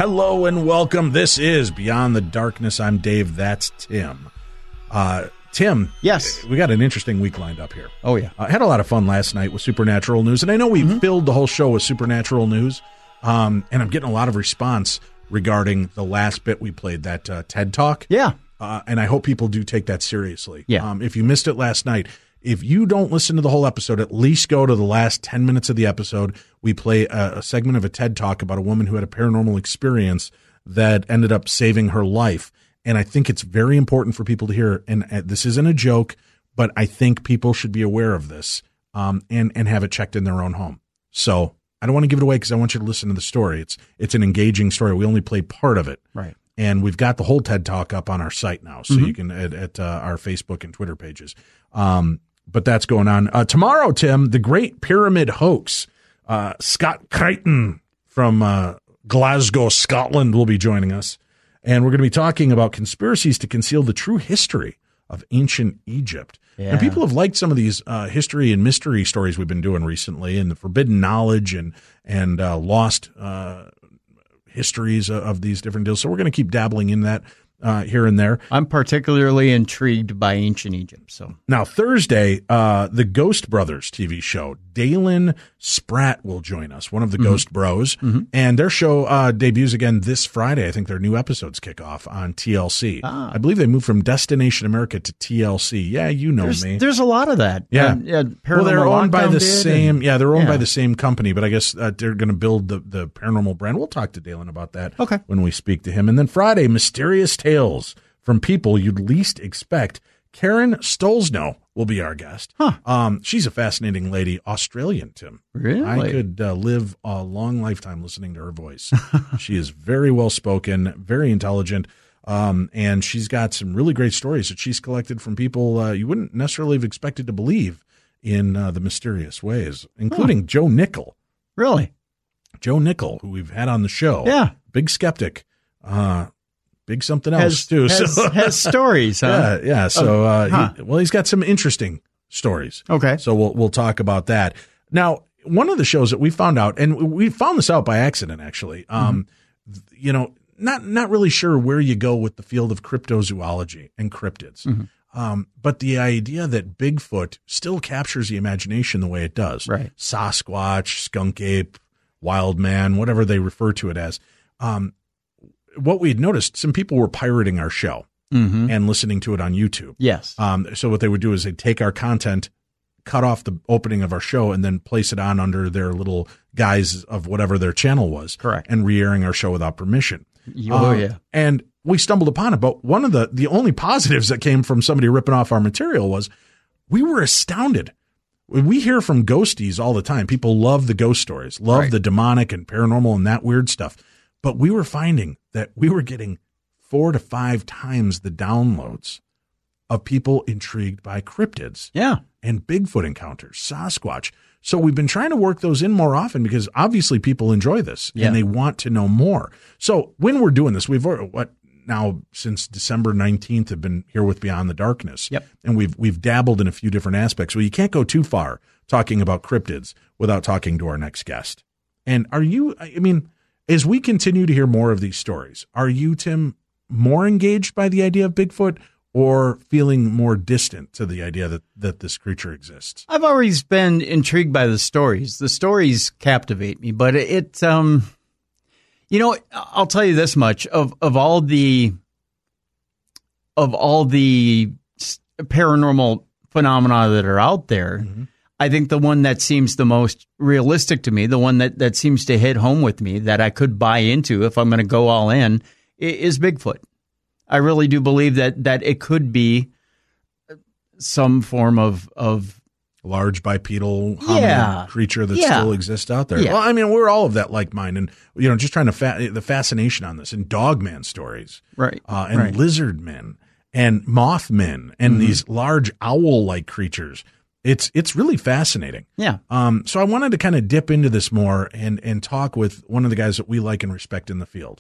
Hello and welcome. This is Beyond the Darkness. I'm Dave. That's Tim. Tim. Yes. We got an interesting week lined up here. Oh, yeah. I had a lot of fun last night with Supernatural news, and I know we filled the whole show with Supernatural news, and I'm getting a lot of response regarding the last bit we played, that TED Talk. Yeah. And I hope people do take that seriously. Yeah. If you missed it last night, if you don't listen to the whole episode, at least go to the last 10 minutes of the episode. We play a segment of a TED Talk about a woman who had a paranormal experience that ended up saving her life. And I think it's very important for people to hear. And this isn't a joke, but I think people should be aware of this and have it checked in their own home. So I don't want to give it away because I want you to listen to the story. It's an engaging story. We only played part of it. Right. And we've got the whole TED Talk up on our site now. So you can at our Facebook and Twitter pages. But that's going on. Tomorrow, Tim, the Great Pyramid Hoax. Scott Crichton from Glasgow, Scotland, will be joining us. And we're going to be talking about conspiracies to conceal the true history of ancient Egypt. Yeah. And people have liked some of these history and mystery stories we've been doing recently, and the forbidden knowledge and lost histories of these different deals. So we're going to keep dabbling in that here and there. I'm particularly intrigued by ancient Egypt. So now Thursday, the Ghost Brothers TV show, Dalen Spratt will join us, one of the Ghost Bros, and their show debuts again this Friday. I think their new episodes kick off on TLC. I believe they moved from Destination America to TLC. Yeah, you know me. There's a lot of that. Yeah, well, they're owned by the same. They're owned by the same company, but I guess they're going to build the paranormal brand. We'll talk to Dalen about that. Okay. When we speak to him, and then Friday, Mysterious Tales from people you'd least expect. Karen Stolzno will be our guest. She's a fascinating lady, Australian, Tim. Really? I could live a long lifetime listening to her voice. She is very well spoken, very intelligent, and she's got some really great stories that she's collected from people you wouldn't necessarily have expected to believe in the mysterious ways, including Joe Nickel. Really? Joe Nickel, who we've had on the show. Yeah. Big skeptic. Big something else too. Has stories, huh? Yeah. So, he's got some interesting stories. Okay. So we'll talk about that. Now, one of the shows that we found out, and we found this out by accident, actually. Not really sure where you go with the field of cryptozoology and cryptids. But the idea that Bigfoot still captures the imagination the way it does. Right. Sasquatch, skunk ape, wild man, whatever they refer to it as. What we had noticed, some people were pirating our show and listening to it on YouTube. Yes. So what they would do is they'd take our content, cut off the opening of our show, and then place it on under their little guise of whatever their channel was. Correct. And re-airing our show without permission. Yeah. And we stumbled upon it. But one of the only positives that came from somebody ripping off our material was we were astounded. We hear from ghosties all the time. People love the ghost stories, love the demonic and paranormal and that weird stuff. But we were finding that we were getting 4 to 5 times the downloads of people intrigued by cryptids and Bigfoot encounters, Sasquatch. So we've been trying to work those in more often because obviously people enjoy this and they want to know more. So when we're doing this, we've since December 19th have been here with Beyond the Darkness. Yep. And we've dabbled in a few different aspects. Well, you can't go too far talking about cryptids without talking to our next guest. And as we continue to hear more of these stories, are you, Tim, more engaged by the idea of Bigfoot or feeling more distant to the idea that this creature exists? I've always been intrigued by the stories. The stories captivate me, but I'll tell you this much, of all the paranormal phenomena that are out there, I think the one that seems the most realistic to me, the one that seems to hit home with me, that I could buy into if I'm going to go all in, is Bigfoot. I really do believe that it could be some form of large bipedal hominid creature that still exists out there. Yeah. Well, we're all of that like mind, and just trying to the fascination on this, and dogman stories, right, and lizard men and mothmen and these large owl-like creatures. It's really fascinating. Yeah. So I wanted to kind of dip into this more and talk with one of the guys that we like and respect in the field.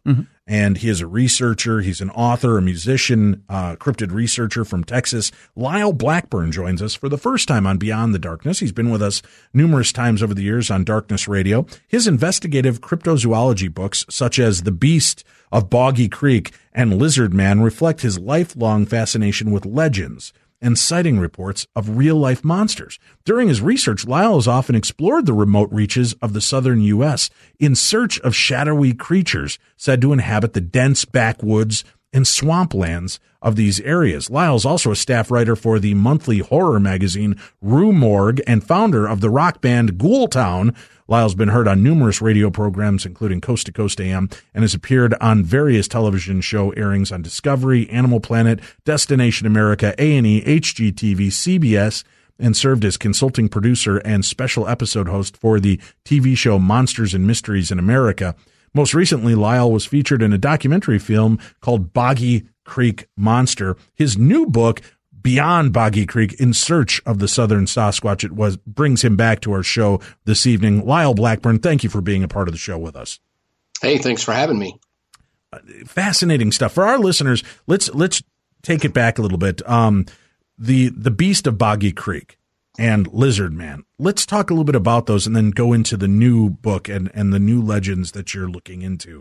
and he is a researcher. He's an author, a musician, cryptid researcher from Texas. Lyle Blackburn joins us for the first time on Beyond the Darkness. He's been with us numerous times over the years on Darkness Radio. His investigative cryptozoology books, such as The Beast of Boggy Creek and Lizard Man, reflect his lifelong fascination with legends and sighting reports of real-life monsters. During his research, Lyle has often explored the remote reaches of the southern U.S. in search of shadowy creatures said to inhabit the dense backwoods and swamplands of these areas. Lyle's also a staff writer for the monthly horror magazine Rue Morgue and founder of the rock band Ghoul Town. Lyle's been heard on numerous radio programs, including Coast to Coast AM, and has appeared on various television show airings on Discovery, Animal Planet, Destination America, A&E, HGTV, CBS, and served as consulting producer and special episode host for the TV show Monsters and Mysteries in America. Most recently, Lyle was featured in a documentary film called Boggy Creek Monster. His new book, Beyond Boggy Creek, In Search of the Southern Sasquatch, brings him back to our show this evening. Lyle Blackburn, thank you for being a part of the show with us. Hey, thanks for having me. Fascinating stuff. For our listeners, let's take it back a little bit. The Beast of Boggy Creek and Lizard Man. Let's talk a little bit about those and then go into the new book and the new legends that you're looking into.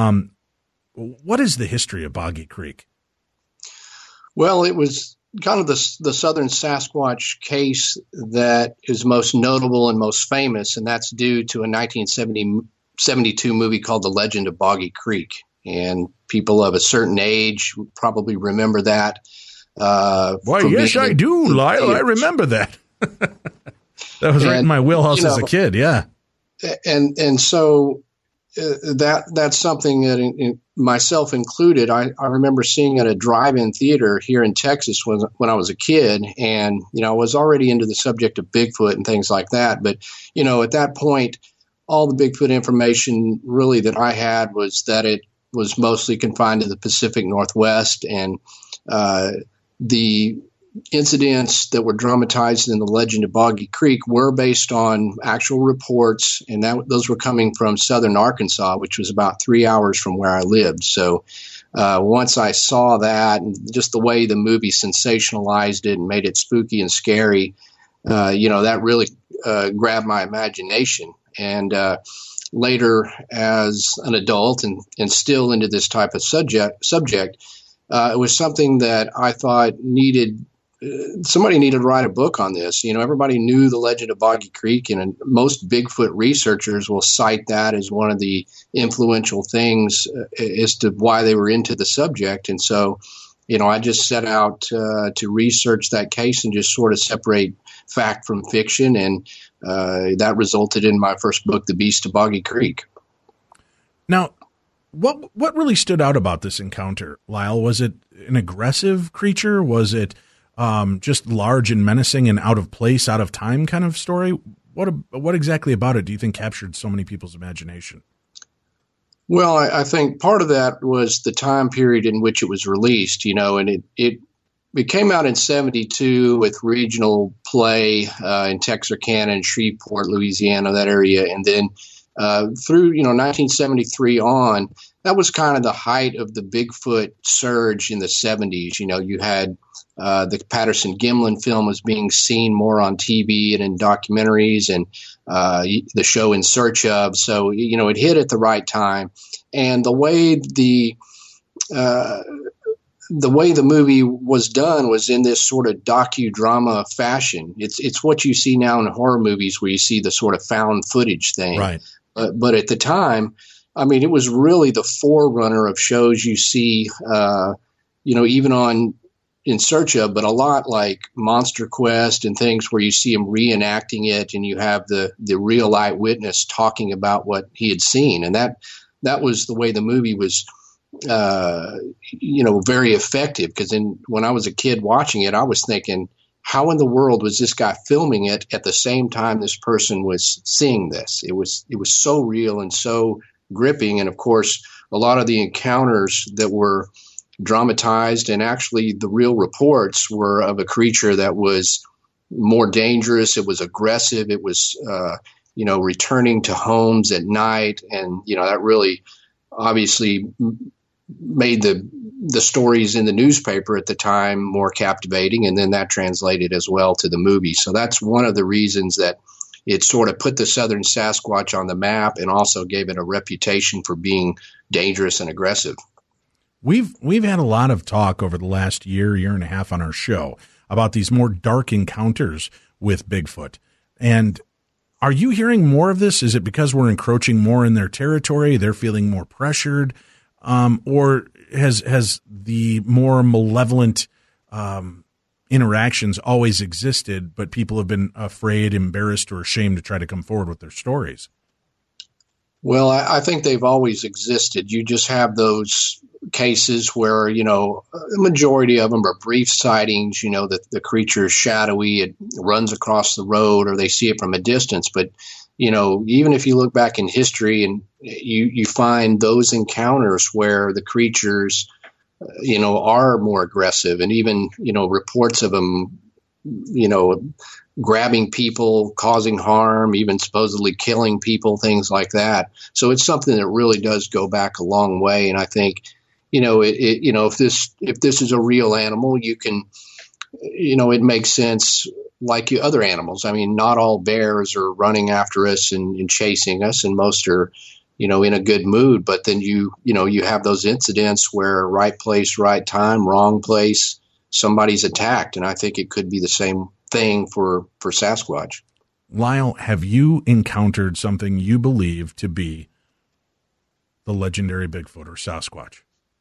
What is the history of Boggy Creek? Well, it was kind of the Southern Sasquatch case that is most notable and most famous, and that's due to a 1972 movie called The Legend of Boggy Creek. And people of a certain age probably remember that. Why, yes, I do, Lyle. I remember that. That was right in my wheelhouse as a kid, yeah. And so that's something that, myself included, I remember seeing at a drive-in theater here in Texas when I was a kid, and I was already into the subject of Bigfoot and things like that. But at that point, all the Bigfoot information really that I had was that it was mostly confined to the Pacific Northwest, and the incidents that were dramatized in The Legend of Boggy Creek were based on actual reports, and those were coming from southern Arkansas, which was about 3 hours from where I lived. So once I saw that, and just the way the movie sensationalized it and made it spooky and scary, that really grabbed my imagination. And later, as an adult and still into this type of subject, it was something that I thought somebody needed to write a book on this. Everybody knew The Legend of Boggy Creek, and most Bigfoot researchers will cite that as one of the influential things as to why they were into the subject. And so, I just set out to research that case and just sort of separate fact from fiction. And that resulted in my first book, The Beast of Boggy Creek. Now, what really stood out about this encounter, Lyle? Was it an aggressive creature? Was it just large and menacing and out of place, out of time kind of story? What exactly about it do you think captured so many people's imagination? Well, I think part of that was the time period in which it was released, and it came out in 1972 with regional play in Texarkana and Shreveport, Louisiana, that area. And then through 1973 on, that was kind of the height of the Bigfoot surge in the 70s. You had the Patterson Gimlin film was being seen more on TV and in documentaries, and the show In Search Of. So it hit at the right time, and the way the movie was done was in this sort of docudrama fashion. It's what you see now in horror movies, where you see the sort of found footage thing. Right. But at the time, it was really the forerunner of shows you see, even on In Search Of, but a lot like Monster Quest and things where you see him reenacting it, and you have the real eyewitness talking about what he had seen. And that was the way the movie was, very effective. Because when I was a kid watching it, I was thinking, how in the world was this guy filming it at the same time this person was seeing this? It was so real and so gripping. And of course, a lot of the encounters that were dramatized, and actually the real reports were of a creature that was more dangerous. It was aggressive. It was, returning to homes at night. And, that really obviously made the stories in the newspaper at the time more captivating, and then that translated as well to the movie. So that's one of the reasons that it sort of put the Southern Sasquatch on the map and also gave it a reputation for being dangerous and aggressive. We've had a lot of talk over the last year and a half on our show about these more dark encounters with Bigfoot. And are you hearing more of this? Is it because we're encroaching more in their territory? They're feeling more pressured? Or has the more malevolent interactions always existed, but people have been afraid, embarrassed, or ashamed to try to come forward with their stories? Well, I think they've always existed. You just have those cases where, the majority of them are brief sightings, the creature is shadowy, it runs across the road, or they see it from a distance. But, even if you look back in history and you find those encounters where the creatures, are more aggressive, and even, reports of them, grabbing people, causing harm, even supposedly killing people, things like that. So it's something that really does go back a long way. And I think, if this is a real animal, you can, it makes sense like other animals. I mean, not all bears are running after us and chasing us, and most are, in a good mood. But then you have those incidents where right place, right time, wrong place, somebody's attacked. And I think it could be the same thing for Sasquatch. Lyle, have you encountered something you believe to be the legendary Bigfoot or Sasquatch?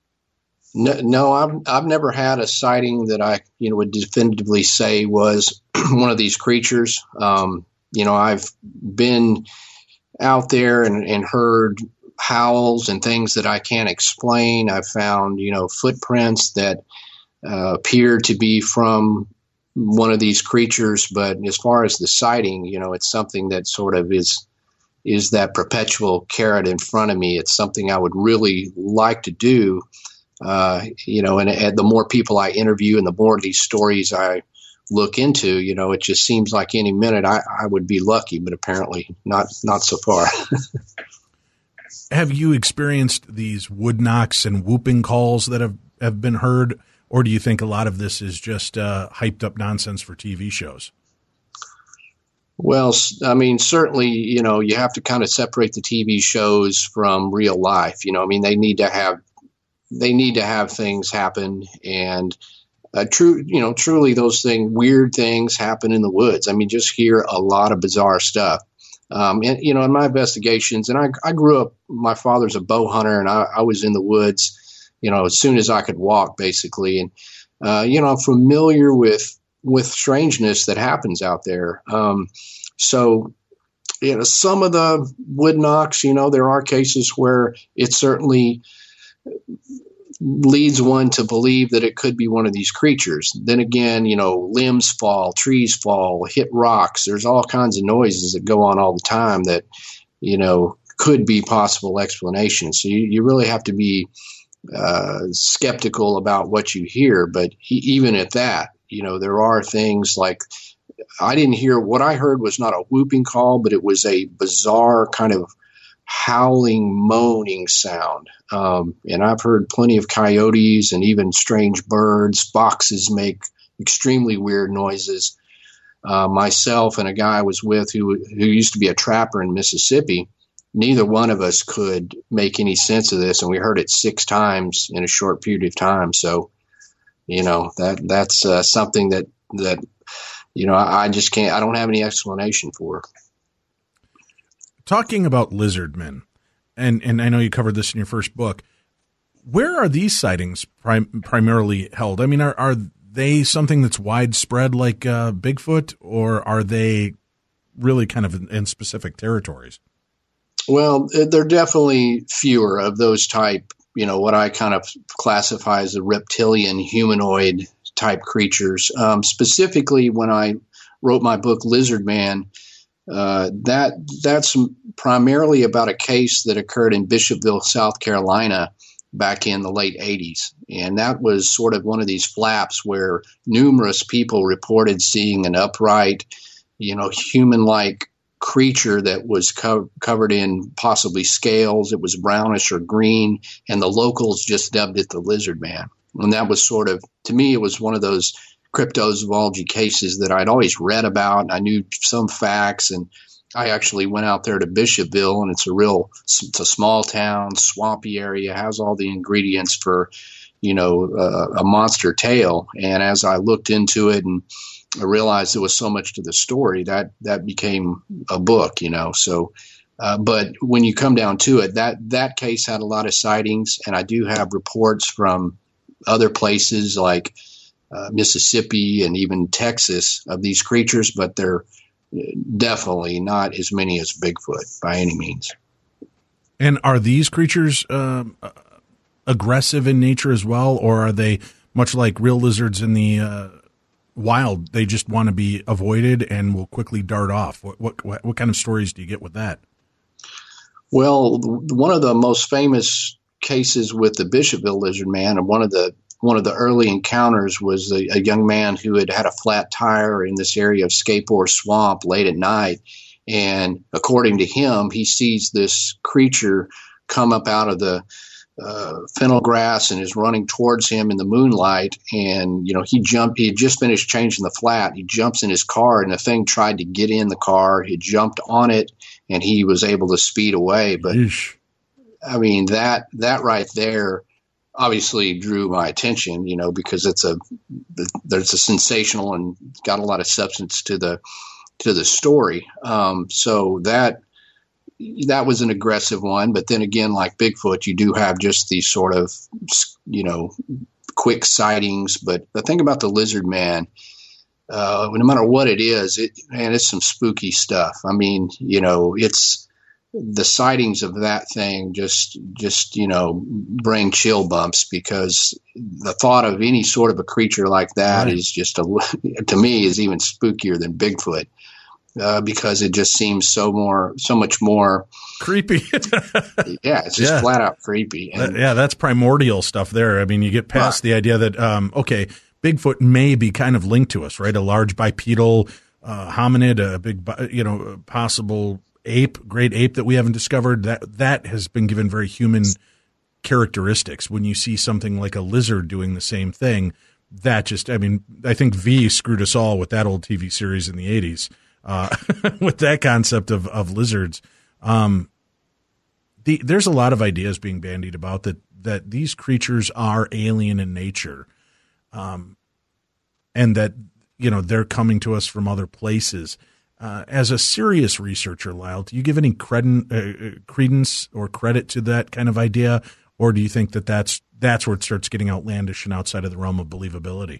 No, I've never had a sighting that I would definitively say was one of these creatures. I've been out there and heard howls and things that I can't explain. I've found footprints that appear to be from one of these creatures, but as far as the sighting, it's something that sort of is that perpetual carrot in front of me. It's something I would really like to do. And the more people I interview and the more of these stories I look into, it just seems like any minute I would be lucky, but apparently not so far. Have you experienced these wood knocks and whooping calls that have been heard? Or do you think a lot of this is just hyped up nonsense for TV shows? Well, I mean, certainly, you have to kind of separate the TV shows from real life. They need to have things happen, and truly those weird things happen in the woods. I mean, just hear a lot of bizarre stuff. In my investigations, and I grew up, my father's a bow hunter, and I was in the woods, as soon as I could walk, basically. And, I'm familiar with strangeness that happens out there. So, some of the wood knocks, there are cases where it certainly leads one to believe that it could be one of these creatures. Then again, limbs fall, trees fall, hit rocks. There's all kinds of noises that go on all the time that, could be possible explanations. So you really have to be skeptical about what you hear. But even at that, there are things like, what I heard was not a whooping call, but it was a bizarre kind of howling, moaning sound. And I've heard plenty of coyotes and even strange birds. Foxes make extremely weird noises. Myself and a guy I was with who used to be a trapper in Mississippi, neither one of us could make any sense of this, and we heard it 6 times in a short period of time. So, that's something that I just can't. I don't have any explanation for. Talking about lizard men, and I know you covered this in your first book, where are these sightings primarily held? I mean, are they something that's widespread like Bigfoot, or are they really kind of in specific territories? Well, there are definitely fewer of those type, what I kind of classify as the reptilian humanoid type creatures. Specifically, when I wrote my book, Lizard Man, that's primarily about a case that occurred in Bishopville, South Carolina, back in the late 80s. And that was sort of one of these flaps where numerous people reported seeing an upright, human-like creature that was covered in possibly scales. It was brownish or green, and the locals just dubbed it the lizard man. And that was sort of, to me, it was one of those cryptozoology cases that I'd always read about, and I knew some facts. And I actually went out there to Bishopville, and it's a small town, swampy area, has all the ingredients for, a monster tale. And as I looked into it and I realized there was so much to the story that became a book, So, but when you come down to it, that case had a lot of sightings, and I do have reports from other places like Mississippi and even Texas of these creatures, but they're definitely not as many as Bigfoot by any means. And are these creatures aggressive in nature as well, or are they much like real lizards in the wild? They just want to be avoided and will quickly dart off. What kind of stories do you get with that? Well, one of the most famous cases with the Bishopville lizard man, and one of the early encounters was a young man who had a flat tire in this area of Skateboard Swamp late at night. And according to him, he sees this creature come up out of the fennel grass and is running towards him in the moonlight. And, he had just finished changing the flat. He jumps in his car, and the thing tried to get in the car. He jumped on it, and he was able to speed away. But Eesh. I mean, that right there obviously drew my attention, because there's a sensational and got a lot of substance to the story. So that was an aggressive one. But then again, like Bigfoot, you do have just these sort of, quick sightings. But the thing about the lizard man, no matter what it is, it's some spooky stuff. I mean, it's the sightings of that thing just bring chill bumps, because the thought of any sort of a creature like that is just to me is even spookier than Bigfoot. Because it just seems so much more creepy. Yeah, it's just flat out creepy. And that's primordial stuff there. I mean, you get past the idea that, Bigfoot may be kind of linked to us, right? A large bipedal hominid, a big, possible great ape that we haven't discovered. That has been given very human characteristics. When you see something like a lizard doing the same thing, I think V screwed us all with that old TV series in the 80s. With that concept of lizards. There's a lot of ideas being bandied about that these creatures are alien in nature, and that, they're coming to us from other places. As a serious researcher, Lyle, do you give any credence or credit to that kind of idea, or do you think that that's where it starts getting outlandish and outside of the realm of believability?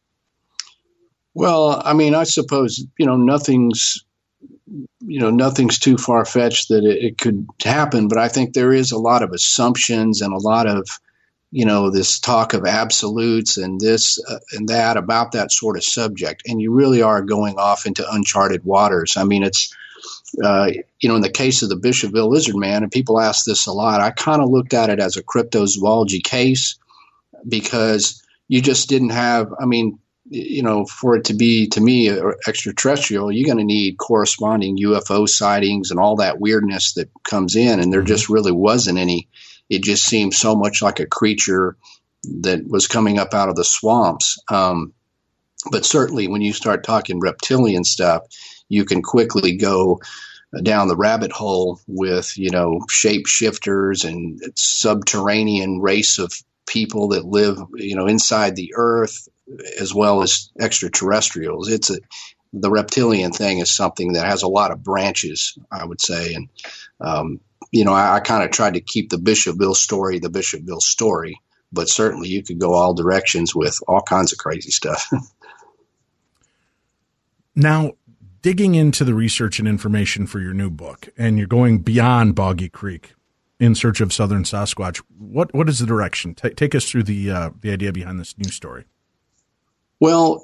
Well, I mean, I suppose, nothing's too far-fetched that it could happen, but I think there is a lot of assumptions and a lot of, this talk of absolutes and this and that about that sort of subject. And you really are going off into uncharted waters. I mean, it's, in the case of the Bishopville lizard man, and people ask this a lot, I kind of looked at it as a cryptozoology case, because you just didn't have, for it to be, to me, extraterrestrial, you're going to need corresponding UFO sightings and all that weirdness that comes in. And there just really wasn't any. It just seemed so much like a creature that was coming up out of the swamps. But certainly when you start talking reptilian stuff, you can quickly go down the rabbit hole with, shapeshifters and subterranean race of people that live, inside the earth, as well as extraterrestrials. The reptilian thing is something that has a lot of branches, I would say. And, I kind of tried to keep the Bishopville story, but certainly you could go all directions with all kinds of crazy stuff. Now, digging into the research and information for your new book, and you're going beyond Boggy Creek in search of Southern Sasquatch, what is the direction? Take us through the idea behind this new story. Well,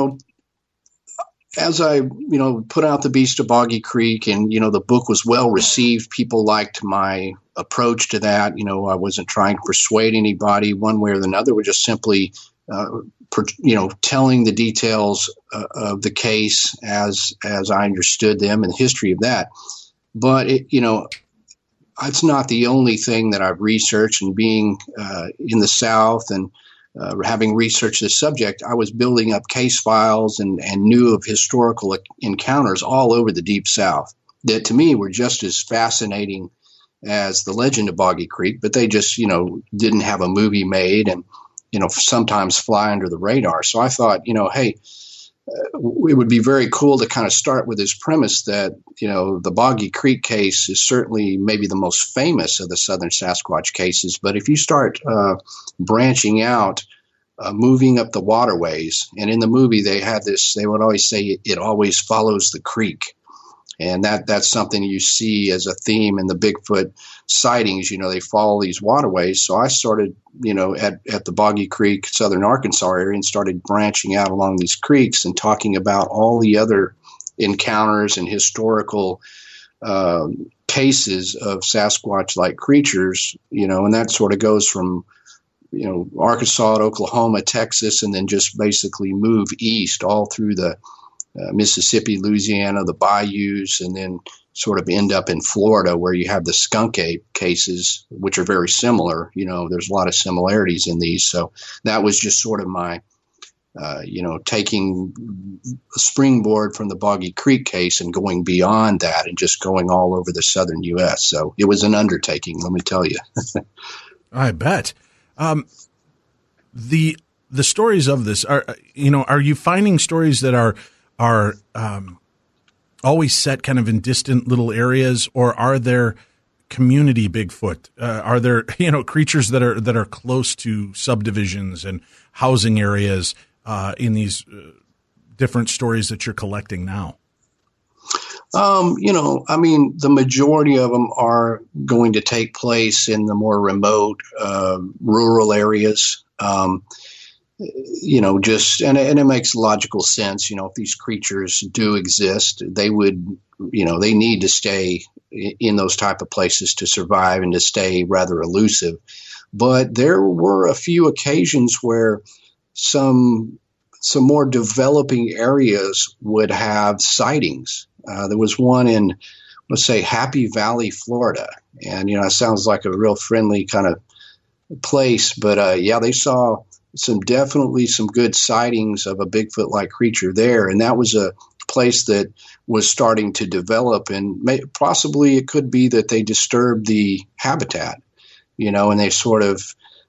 as I, put out The Beast of Boggy Creek, and, the book was well received, people liked my approach to that. I wasn't trying to persuade anybody one way or another. We're just simply telling the details of the case as I understood them and the history of that. But it's not the only thing that I've researched. And being in the South and having researched this subject, I was building up case files and knew of historical encounters all over the Deep South that to me were just as fascinating as the legend of Boggy Creek, but they just, didn't have a movie made and, sometimes fly under the radar. So I thought, hey, it would be very cool to kind of start with this premise that, the Boggy Creek case is certainly maybe the most famous of the Southern Sasquatch cases. But if you start branching out, moving up the waterways, and in the movie they would always say it always follows the creek. And that's something you see as a theme in the Bigfoot sightings. They follow these waterways. So I started, at the Boggy Creek, Southern Arkansas area, and started branching out along these creeks and talking about all the other encounters and historical cases of Sasquatch-like creatures, and that sort of goes from, Arkansas to Oklahoma, Texas, and then just basically move east all through the Mississippi, Louisiana, the bayous, and then sort of end up in Florida where you have the skunk ape cases, which are very similar. There's a lot of similarities in these. So that was just sort of my, taking a springboard from the Boggy Creek case and going beyond that and just going all over the southern U.S. So it was an undertaking, let me tell you. I bet. The stories of this are you finding stories that are always set kind of in distant little areas, or are there community Bigfoot? Are there, creatures that are close to subdivisions and housing areas in these different stories that you're collecting now? The majority of them are going to take place in the more remote, rural areas. And it makes logical sense. If these creatures do exist, they would, they need to stay in those type of places to survive and to stay rather elusive. But there were a few occasions where some more developing areas would have sightings. There was one in, let's say, Happy Valley, Florida. And, it sounds like a real friendly kind of place. But, they saw definitely some good sightings of a Bigfoot-like creature there. And that was a place that was starting to develop. And possibly it could be that they disturbed the habitat, and they sort of,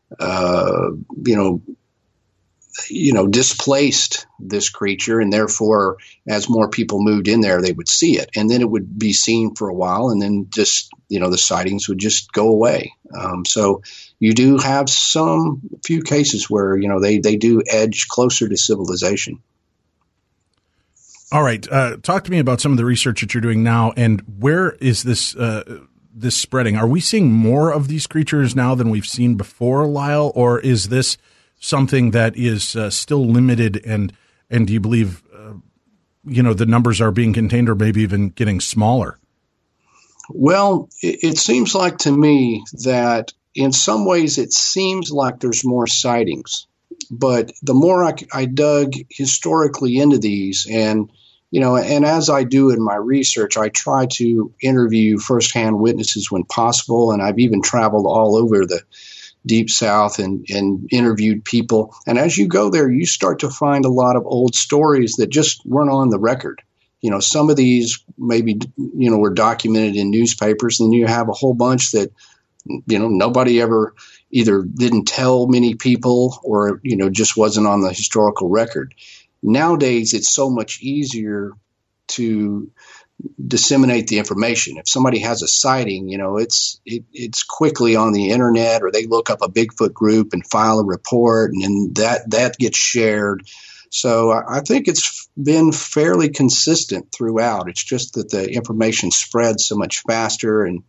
displaced this creature, and therefore, as more people moved in there, they would see it, and then it would be seen for a while, and then just the sightings would just go away. So you do have few cases where they do edge closer to civilization. All right, talk to me about some of the research that you're doing now, and where is this spreading? Are we seeing more of these creatures now than we've seen before, Lyle, or is this something that is still limited, and do you believe the numbers are being contained or maybe even getting smaller? Well, it seems like to me that in some ways it seems like there's more sightings, but the more I dug historically into these, and as I do in my research, I try to interview firsthand witnesses when possible, and I've even traveled all over the Deep South and interviewed people. And as you go there, you start to find a lot of old stories that just weren't on the record. Some of these maybe, were documented in newspapers, and you have a whole bunch that, nobody ever either didn't tell many people or, just wasn't on the historical record. Nowadays, it's so much easier to disseminate the information. If somebody has a sighting, it's quickly on the internet, or they look up a Bigfoot group and file a report, and then that gets shared. So I think it's been fairly consistent throughout. It's just that the information spreads so much faster, and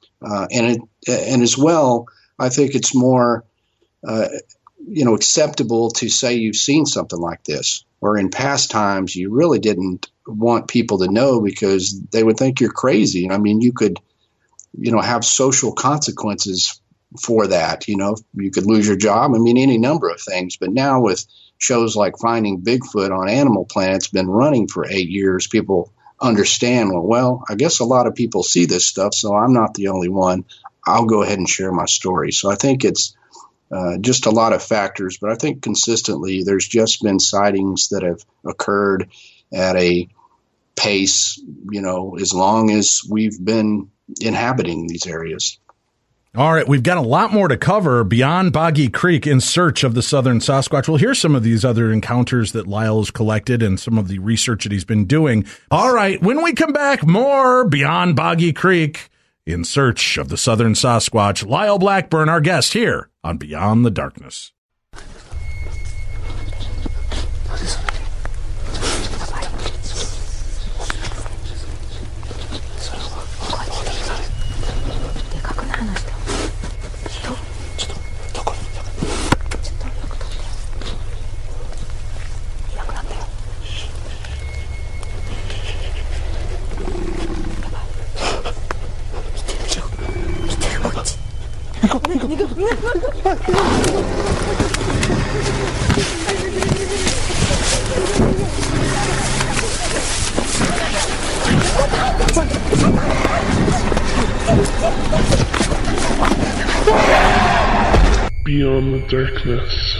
as well, I think it's more acceptable to say you've seen something like this, where in past times you really didn't want people to know because they would think you're crazy. I mean, you could, have social consequences, for that. You could lose your job. I mean, any number of things. But now with shows like Finding Bigfoot on Animal Planet's been running for 8 years, people understand, well, I guess a lot of people see this stuff, so I'm not the only one. I'll go ahead and share my story. So I think it's just a lot of factors, but I think consistently there's just been sightings that have occurred at a pace, as long as we've been inhabiting these areas. All right, we've got a lot more to cover beyond Boggy Creek in search of the southern Sasquatch. We'll hear some of these other encounters that Lyle has collected and some of the research that he's been doing. All right, when we come back, more beyond Boggy Creek in search of the southern Sasquatch. Lyle Blackburn, our guest here on Beyond the Darkness. Beyond the Darkness.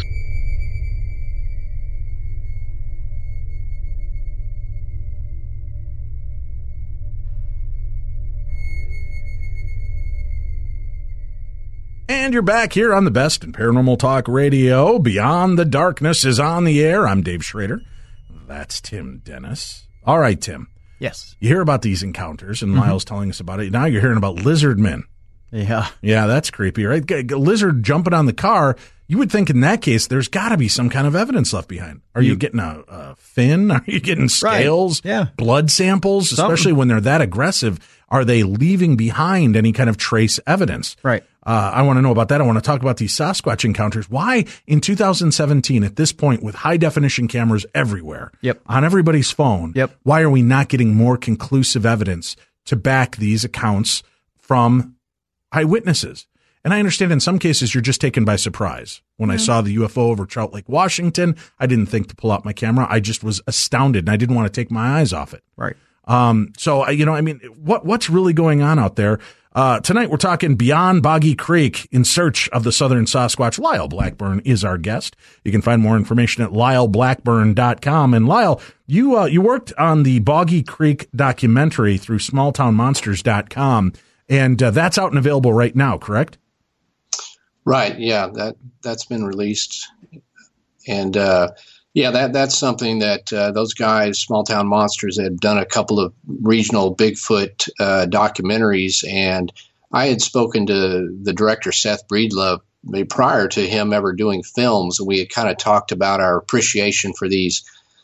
And you're back here on the best in paranormal talk radio. Beyond the Darkness is on the air. I'm Dave Schrader. That's Tim Dennis. All right, Tim. Yes. You hear about these encounters, and Lyle's telling us about it. Now you're hearing about lizard men. Yeah. Yeah, that's creepy, right? A lizard jumping on the car. You would think in that case there's got to be some kind of evidence left behind. Are you getting a fin? Are you getting scales? Right. Yeah. Blood samples? Especially when they're that aggressive. Are they leaving behind any kind of trace evidence? Right. I want to know about that. I want to talk about these Sasquatch encounters. Why in 2017, at this point, with high definition cameras everywhere, on everybody's phone, why are we not getting more conclusive evidence to back these accounts from eyewitnesses? And I understand in some cases you're just taken by surprise. When I saw the UFO over Trout Lake, Washington, I didn't think to pull out my camera. I just was astounded, and I didn't want to take my eyes off it. Right. So, what's really going on out there? Tonight we're talking beyond Boggy Creek in search of the southern Sasquatch. Lyle Blackburn is our guest. You can find more information at lyleblackburn.com. And Lyle, you worked on the Boggy Creek documentary through smalltownmonsters.com, and that's out and available right now, correct? Right. Yeah, that's been released. And, that's something that those guys, Small Town Monsters, had done a couple of regional Bigfoot documentaries, and I had spoken to the director, Seth Breedlove, prior to him ever doing films, and we had kind of talked about our appreciation for these,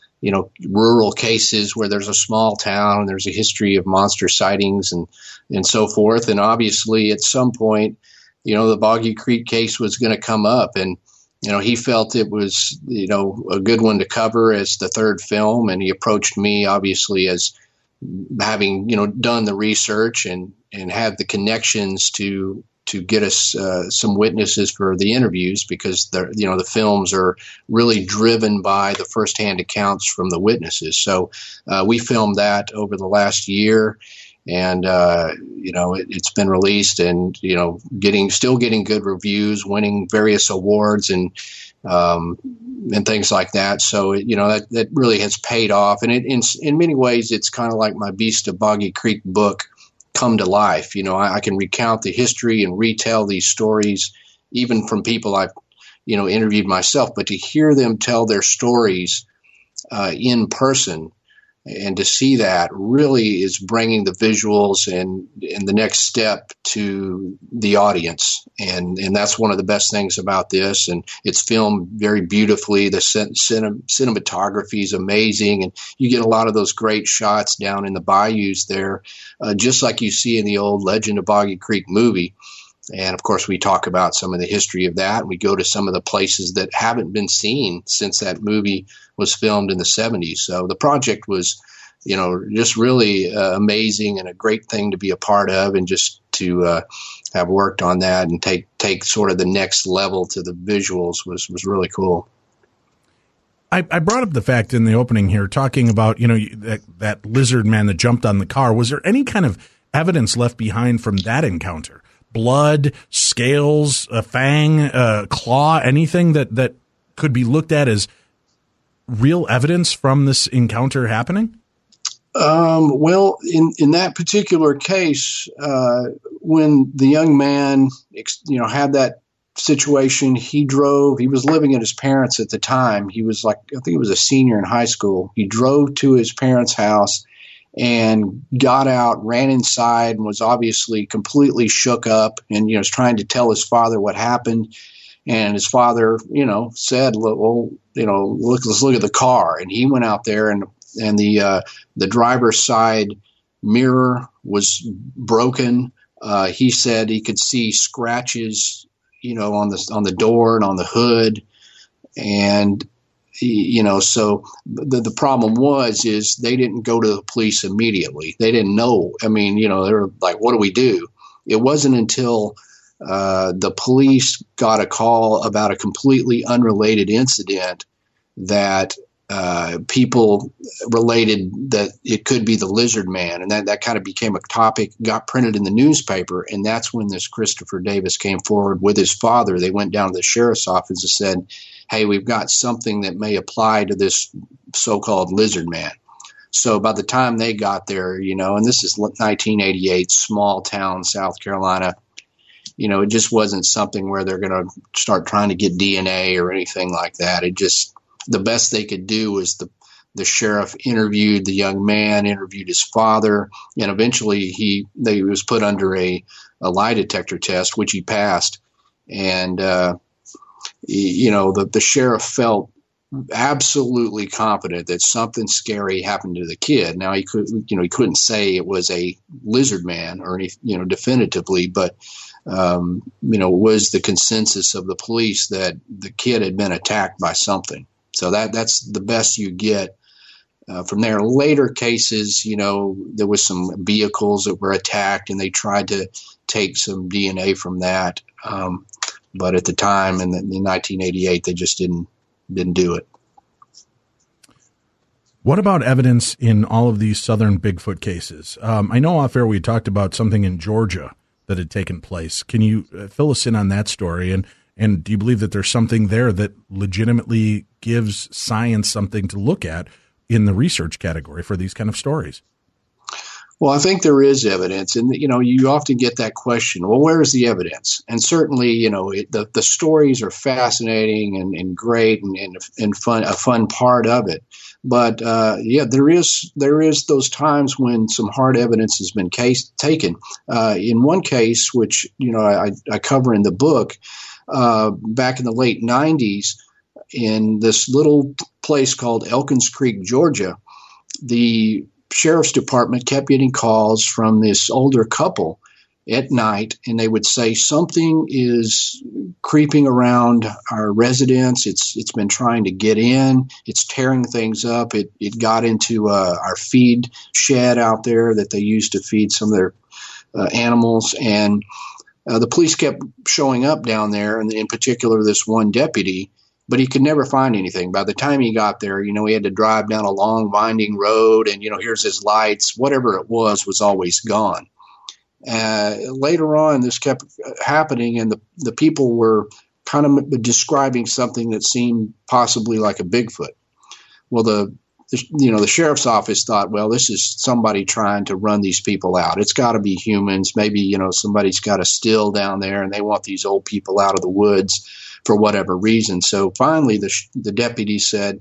rural cases where there's a small town and there's a history of monster sightings and so forth. And obviously, at some point, the Boggy Creek case was going to come up, and he felt it was, a good one to cover as the third film. And he approached me, obviously, as having, done the research and had the connections to get us some witnesses for the interviews, because the films are really driven by the firsthand accounts from the witnesses. So we filmed that over the last year. And, it's been released and, still getting good reviews, winning various awards and things like that. So, that really has paid off. And in many ways, it's kind of like my Beast of Boggy Creek book come to life. I can recount the history and retell these stories, even from people I've, interviewed myself, but to hear them tell their stories in person, and to see that really is bringing the visuals and the next step to the audience. And that's one of the best things about this. And it's filmed very beautifully. The cinematography is amazing. And you get a lot of those great shots down in the bayous there, just like you see in the old Legend of Boggy Creek movie. And of course, we talk about some of the history of that. We go to some of the places that haven't been seen since that movie was filmed in the 70s. So the project was, just really amazing and a great thing to be a part of, and just to have worked on that and take sort of the next level to the visuals was really cool. I brought up the fact in the opening here, talking about, that lizard man that jumped on the car. Was there any kind of evidence left behind from that encounter? Blood, scales, a fang, a claw, anything that could be looked at as real evidence from this encounter happening? Well, in that particular case, when the young man, had that situation, he was living at his parents' at the time. He was I think he was a senior in high school. He drove to his parents' house and got out, ran inside, and was obviously completely shook up and, was trying to tell his father what happened. And his father, said, well, let's look at the car. And he went out there and the driver's side mirror was broken. He said he could see scratches, on the door and on the hood. And, so the problem is they didn't go to the police immediately. They didn't know. I mean, they were like, what do we do? It wasn't until the police got a call about a completely unrelated incident that people related that it could be the lizard man. And that kind of became a topic, got printed in the newspaper. And that's when this Christopher Davis came forward with his father. They went down to the sheriff's office and said, hey, we've got something that may apply to this so-called lizard man. So by the time they got there, and this is 1988, small town, South Carolina, it just wasn't something where they're going to start trying to get DNA or anything like that. It just, the best they could do was the sheriff interviewed the young man, interviewed his father, and eventually he was put under a lie detector test, which he passed. And, the sheriff felt absolutely confident that something scary happened to the kid. Now he couldn't say it was a lizard man or any, definitively, but it was the consensus of the police that the kid had been attacked by something. So that's the best you get. From there, later cases, there was some vehicles that were attacked and they tried to take some DNA from that. But at the time in 1988, they just didn't do it. What about evidence in all of these southern Bigfoot cases? I know off air we talked about something in Georgia that had taken place. Can you fill us in on that story? And do you believe that there's something there that legitimately gives science something to look at in the research category for these kind of stories? Well, I think there is evidence. And, you often get that question, well, where is the evidence? And certainly, the stories are fascinating and great and fun, a fun part of it. But, there is those times when some hard evidence has been taken. In one case, which, I cover in the book, back in the late 90s, in this little place called Elkins Creek, Georgia, the sheriff's department kept getting calls from this older couple at night, and they would say something is creeping around our residence. It's been trying to get in. It's tearing things up. It got into our feed shed out there that they used to feed some of their animals, and the police kept showing up down there, and in particular this one deputy. But he could never find anything. By the time he got there, he had to drive down a long winding road and, here's his lights. Whatever it was always gone. Later on, this kept happening, and the people were kind of describing something that seemed possibly like a Bigfoot. Well, the sheriff's office thought, well, this is somebody trying to run these people out. It's got to be humans. Maybe, somebody's got a still down there and they want these old people out of the woods for whatever reason. So finally, the deputy said,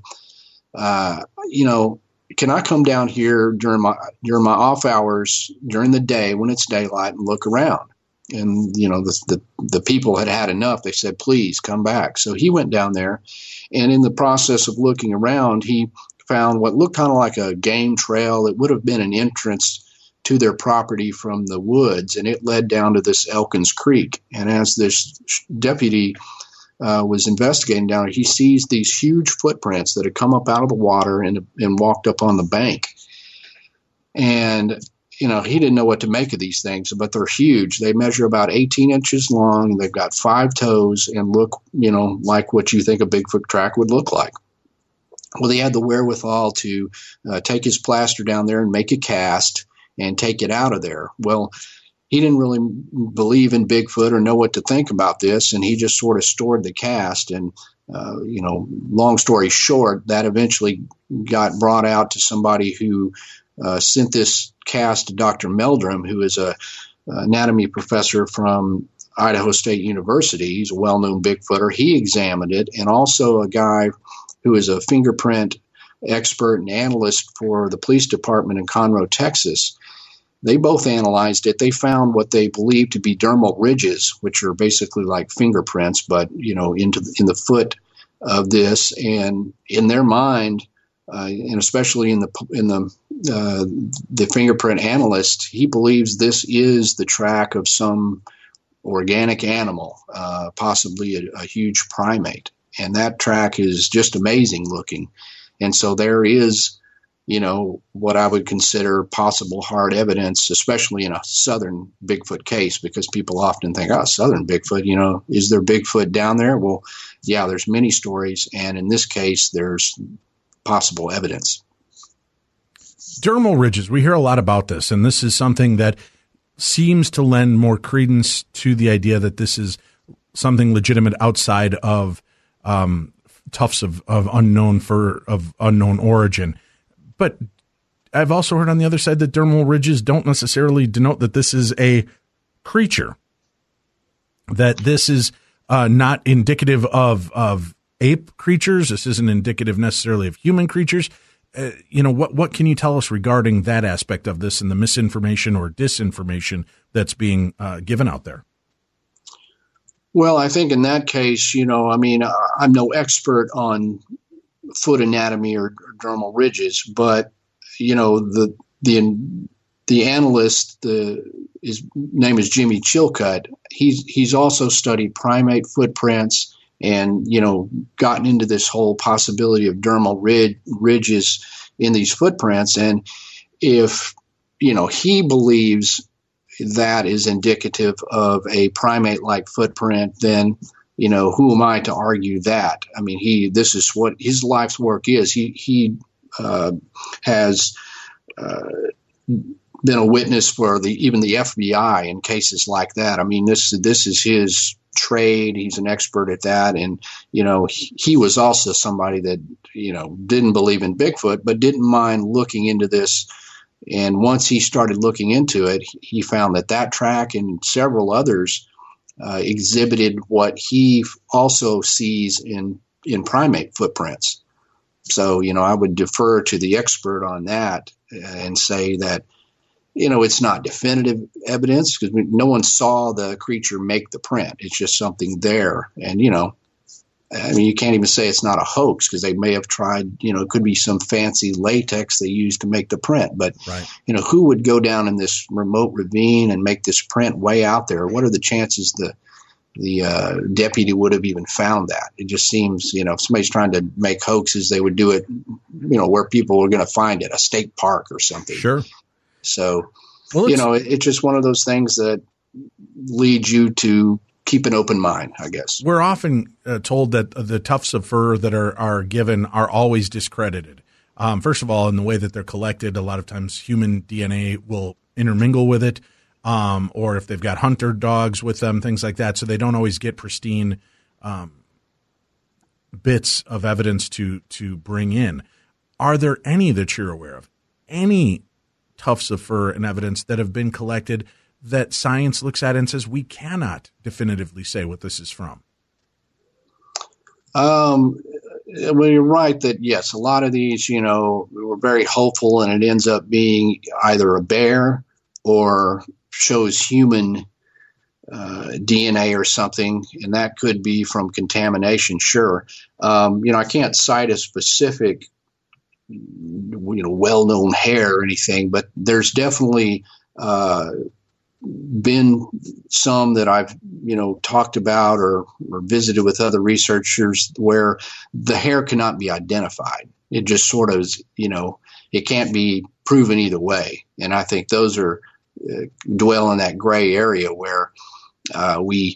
can I come down here during my off hours during the day when it's daylight and look around? And, the people had enough. They said, please come back. So he went down there, and in the process of looking around, he found what looked kind of like a game trail. It would have been an entrance to their property from the woods, and it led down to this Elkins Creek. And as this deputy was investigating down there, he sees these huge footprints that had come up out of the water and walked up on the bank. And he didn't know what to make of these things, but they're huge. They measure about 18 inches long. They've got 5 toes and look, like what you think a Bigfoot track would look like. Well, he had the wherewithal to take his plaster down there and make a cast and take it out of there. Well, he didn't really believe in Bigfoot or know what to think about this, and he just sort of stored the cast. And, long story short, that eventually got brought out to somebody who sent this cast to Dr. Meldrum, who is an anatomy professor from Idaho State University. He's a well-known Bigfooter. He examined it, and also a guy who is a fingerprint expert and analyst for the police department in Conroe, Texas. They both analyzed it. They found what they believed to be dermal ridges, which are basically like fingerprints, but in the foot of this. And in their mind, and especially in the fingerprint analyst, he believes this is the track of some organic animal, possibly a huge primate. And that track is just amazing looking. And so there is, what I would consider possible hard evidence, especially in a southern Bigfoot case, because people often think, southern Bigfoot, is there Bigfoot down there? Well, yeah, there's many stories. And in this case, there's possible evidence. Dermal ridges, we hear a lot about this, and this is something that seems to lend more credence to the idea that this is something legitimate outside of tufts of unknown fur, of unknown origin. But I've also heard on the other side that dermal ridges don't necessarily denote that this is a creature, that this is not indicative of ape creatures. This isn't indicative necessarily of human creatures. What can you tell us regarding that aspect of this and the misinformation or disinformation that's being given out there? Well, I think in that case, I'm no expert on foot anatomy or dermal ridges, but the analyst, his name is Jimmy Chilcutt. He's also studied primate footprints and gotten into this whole possibility of dermal ridges in these footprints. And if he believes that is indicative of a primate-like footprint, then who am I to argue that? I mean, this is what his life's work is. He has been a witness for even the FBI in cases like that. I mean, this is his trade. He's an expert at that, and he was also somebody that didn't believe in Bigfoot, but didn't mind looking into this. And once he started looking into it, he found that track and several others exhibited what he also sees in primate footprints. So, I would defer to the expert on that and say that, it's not definitive evidence because no one saw the creature make the print. It's just something there. And, you can't even say it's not a hoax because they may have tried, it could be some fancy latex they used to make the print. But, right. Who would go down in this remote ravine and make this print way out there? What are the chances the deputy would have even found that? It just seems, if somebody's trying to make hoaxes, they would do it, where people were going to find it, a state park or something. Sure. So, it's just one of those things that leads you to keep an open mind, I guess. We're often told that the tufts of fur that are given are always discredited. First of all, in the way that they're collected, a lot of times human DNA will intermingle with it, or if they've got hunter dogs with them, things like that. So they don't always get pristine bits of evidence to bring in. Are there any that you're aware of? Any tufts of fur and evidence that have been collected that science looks at and says we cannot definitively say what this is from? Well, you're right that, yes, a lot of these, were very hopeful, and it ends up being either a bear or shows human DNA or something, and that could be from contamination, sure. I can't cite a specific well-known hair or anything, but there's definitely been some that I've, talked about or visited with other researchers where the hair cannot be identified. It just sort of is, it can't be proven either way. And I think those are dwell in that gray area where it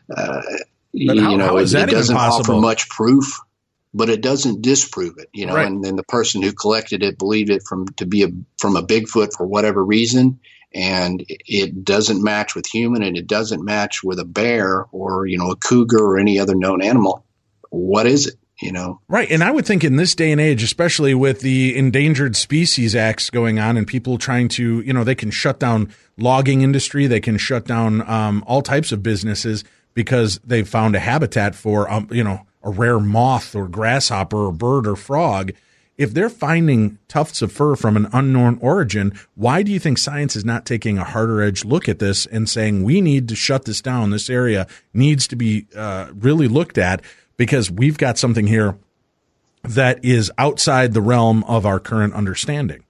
doesn't offer much proof, but it doesn't disprove it, right. And then the person who collected it believed it to be from a Bigfoot for whatever reason, and it doesn't match with human, and it doesn't match with a bear or, a cougar or any other known animal. What is it? Right. And I would think in this day and age, especially with the Endangered Species Acts going on and people trying to, they can shut down logging industry, they can shut down all types of businesses because they've found a habitat for, a rare moth or grasshopper or bird or frog. If they're finding tufts of fur from an unknown origin, why do you think science is not taking a harder edge look at this and saying we need to shut this down? This area needs to be really looked at, because we've got something here that is outside the realm of our current understanding.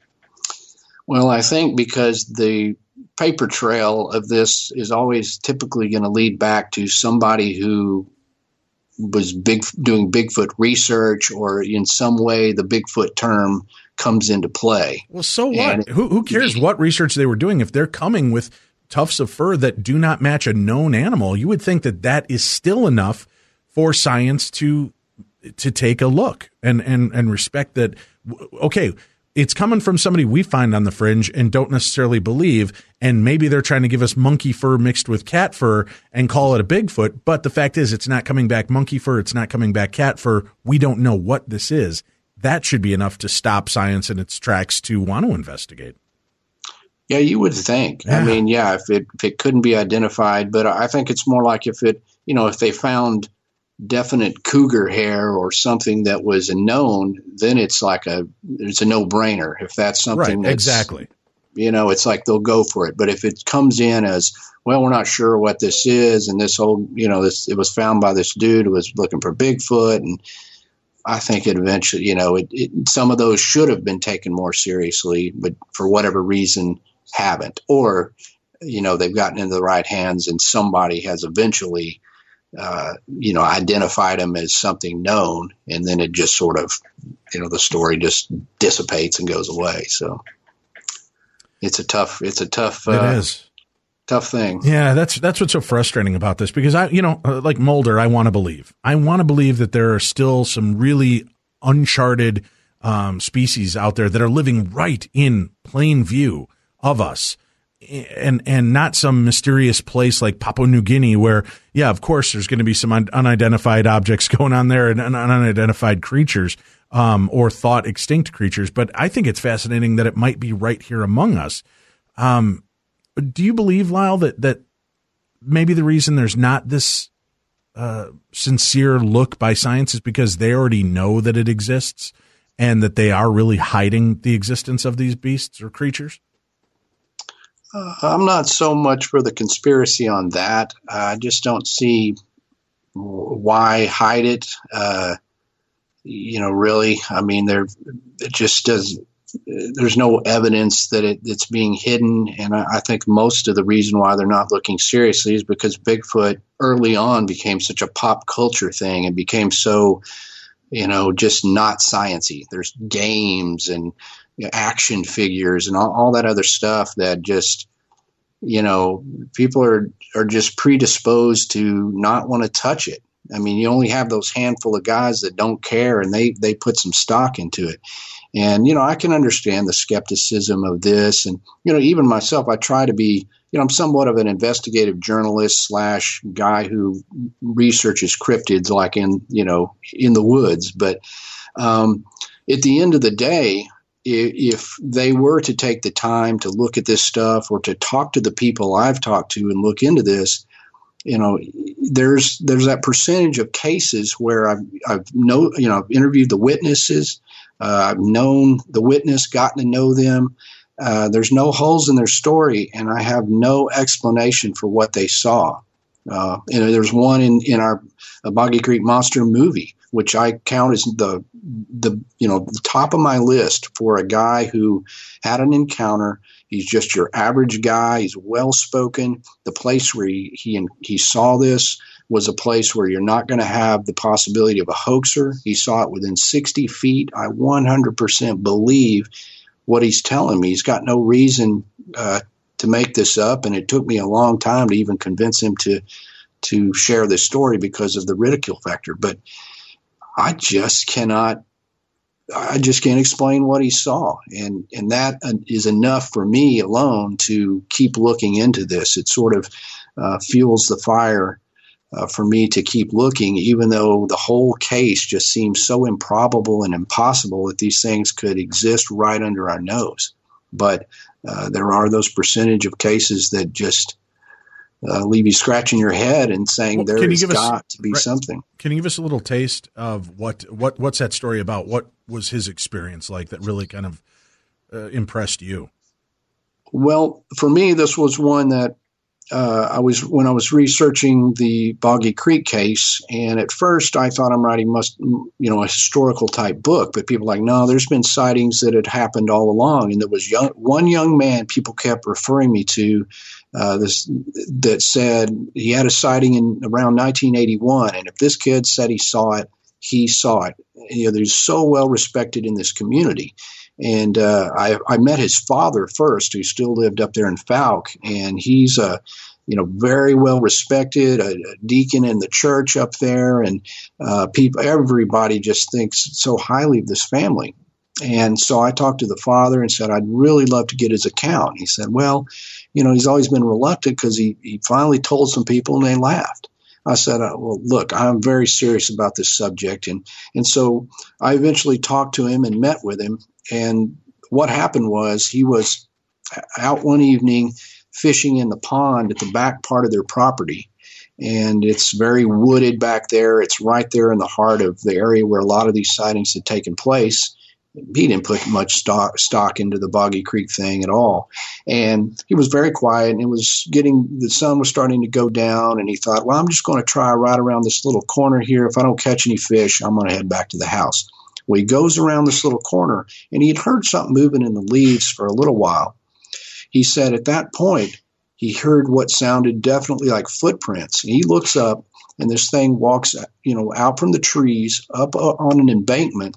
Well, I think because the paper trail of this is always typically going to lead back to somebody who was doing Bigfoot research, or in some way the Bigfoot term comes into play. Well, so what? Who cares what research they were doing? If they're coming with tufts of fur that do not match a known animal, you would think that is still enough for science to take a look and respect that. Okay, it's coming from somebody we find on the fringe and don't necessarily believe, and maybe they're trying to give us monkey fur mixed with cat fur and call it a Bigfoot, but the fact is it's not coming back monkey fur, it's not coming back cat fur. We don't know what this is. That should be enough to stop science in its tracks to want to investigate. Yeah, you would think. Yeah. I mean, if it couldn't be identified, but I think it's more like if they found definite cougar hair or something that was a known, then it's a no-brainer. If that's something right, exactly. It's like they'll go for it. But if it comes in as, well, we're not sure what this is, and this whole, it was found by this dude who was looking for Bigfoot, and I think it eventually, some of those should have been taken more seriously, but for whatever reason haven't. Or, they've gotten into the right hands and somebody has eventually identified them as something known, and then it just sort of, the story just dissipates and goes away. So it's a tough thing. Yeah. That's what's so frustrating about this, because like Mulder, I want to believe that there are still some really uncharted species out there that are living right in plain view of us. And not some mysterious place like Papua New Guinea where, of course, there's going to be some unidentified objects going on there and unidentified creatures or thought extinct creatures. But I think it's fascinating that it might be right here among us. Do you believe, Lyle, that maybe the reason there's not this sincere look by science is because they already know that it exists and that they are really hiding the existence of these beasts or creatures? I'm not so much for the conspiracy on that. I just don't see why hide it. Really, I mean, there's no evidence that it's being hidden. And I think most of the reason why they're not looking seriously is because Bigfoot early on became such a pop culture thing and became so, just not sciencey. There's games and action figures and all that other stuff that just, people are just predisposed to not want to touch it. I mean, you only have those handful of guys that don't care, and they put some stock into it. And, I can understand the skepticism of this. And, even myself, I try to be, I'm somewhat of an investigative journalist / guy who researches cryptids like in the woods. But at the end of the day, if they were to take the time to look at this stuff or to talk to the people I've talked to and look into this, there's that percentage of cases where I've interviewed the witnesses, I've known the witness, gotten to know them. There's no holes in their story, and I have no explanation for what they saw. There's one in our Boggy Creek Monster movie, which I count as the top of my list for a guy who had an encounter. He's just your average guy. He's well spoken. The place where he saw this was a place where you're not going to have the possibility of a hoaxer. He saw it within 60 feet. I 100% believe what he's telling me. He's got no reason to make this up, and it took me a long time to even convince him to share this story because of the ridicule factor. But I just can't explain what he saw, and that is enough for me alone to keep looking into this. It sort of fuels the fire for me to keep looking, even though the whole case just seems so improbable and impossible that these things could exist right under our nose. But there are those percentage of cases that just leave you scratching your head and saying there's got to be something. Can you give us a little taste of what's that story about? What was his experience like that really kind of impressed you? Well, for me, this was one that when I was researching the Boggy Creek case, and at first I thought I'm writing a historical type book, but people were like, no, there's been sightings that had happened all along. And there was one young man people kept referring me to that said he had a sighting in around 1981. And if this kid said he saw it, he saw it. They're so well respected in this community. And I met his father first, who still lived up there in Fouke, and he's very well respected, a deacon in the church up there, and everybody just thinks so highly of this family. And so I talked to the father and said, I'd really love to get his account. He said, well, he's always been reluctant because he finally told some people and they laughed. I said, well, look, I'm very serious about this subject. And so I eventually talked to him and met with him. And what happened was he was out one evening fishing in the pond at the back part of their property. And it's very wooded back there. It's right there in the heart of the area where a lot of these sightings had taken place. He didn't put much stock into the Boggy Creek thing at all. And he was very quiet, and the sun was starting to go down, and he thought, well, I'm just going to try right around this little corner here. If I don't catch any fish, I'm going to head back to the house. Well, he goes around this little corner, and he had heard something moving in the leaves for a little while. He said at that point, he heard what sounded definitely like footprints. And he looks up, and this thing walks, out from the trees up on an embankment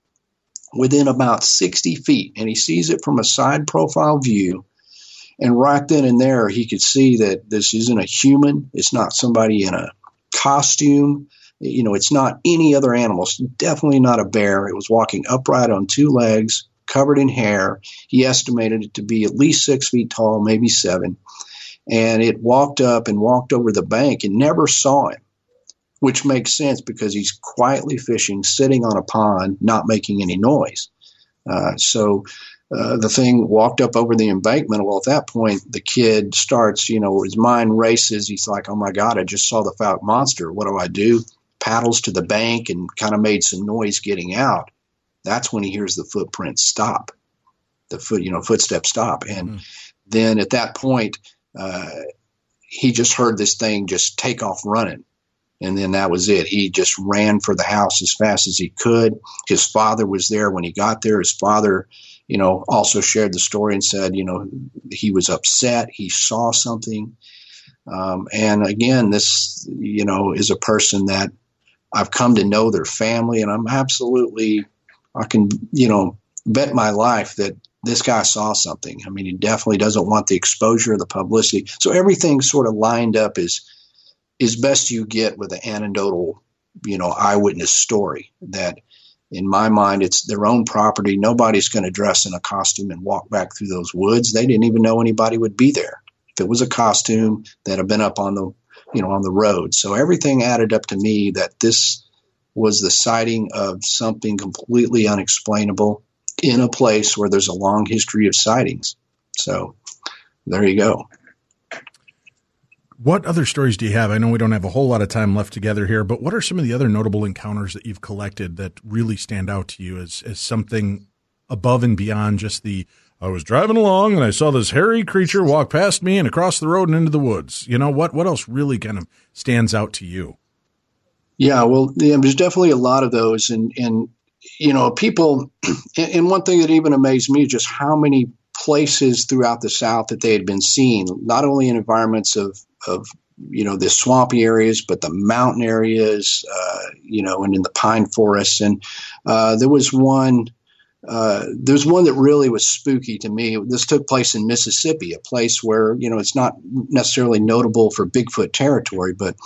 within about 60 feet. And he sees it from a side profile view. And right then and there, he could see that this isn't a human. It's not somebody in a costume. It's not any other animal. It's definitely not a bear. It was walking upright on two legs, covered in hair. He estimated it to be at least 6 feet tall, maybe 7. And it walked up and walked over the bank and never saw him, which makes sense because he's quietly fishing, sitting on a pond, not making any noise. So the thing walked up over the embankment. Well, at that point, the kid starts, his mind races. He's like, oh, my God, I just saw the Fouke monster. What do I do? Paddles to the bank and kind of made some noise getting out. That's when he hears the footprints stop, footsteps stop. And then at that point, he just heard this thing just take off running. And then that was it. He just ran for the house as fast as he could. His father was there when he got there. His father, also shared the story and said, he was upset. He saw something. And again, this, is a person that I've come to know their family, and I can, bet my life that this guy saw something. I mean, he definitely doesn't want the exposure of the publicity. So everything sort of lined up as best you get with an anecdotal, eyewitness story that in my mind, it's their own property. Nobody's going to dress in a costume and walk back through those woods. They didn't even know anybody would be there. If it was a costume, they'd have been up on the road. So everything added up to me that this was the sighting of something completely unexplainable in a place where there's a long history of sightings. So there you go. What other stories do you have? I know we don't have a whole lot of time left together here, but what are some of the other notable encounters that you've collected that really stand out to you as something above and beyond just I was driving along and I saw this hairy creature walk past me and across the road and into the woods? What else really kind of stands out to you? Yeah, well, there's definitely a lot of those. And people, and one thing that even amazed me is just how many places throughout the South that they had been seen, not only in environments of the swampy areas, but the mountain areas, and in the pine forests. And there was one there's one that really was spooky to me. This took place in Mississippi, a place where, it's not necessarily notable for Bigfoot territory, but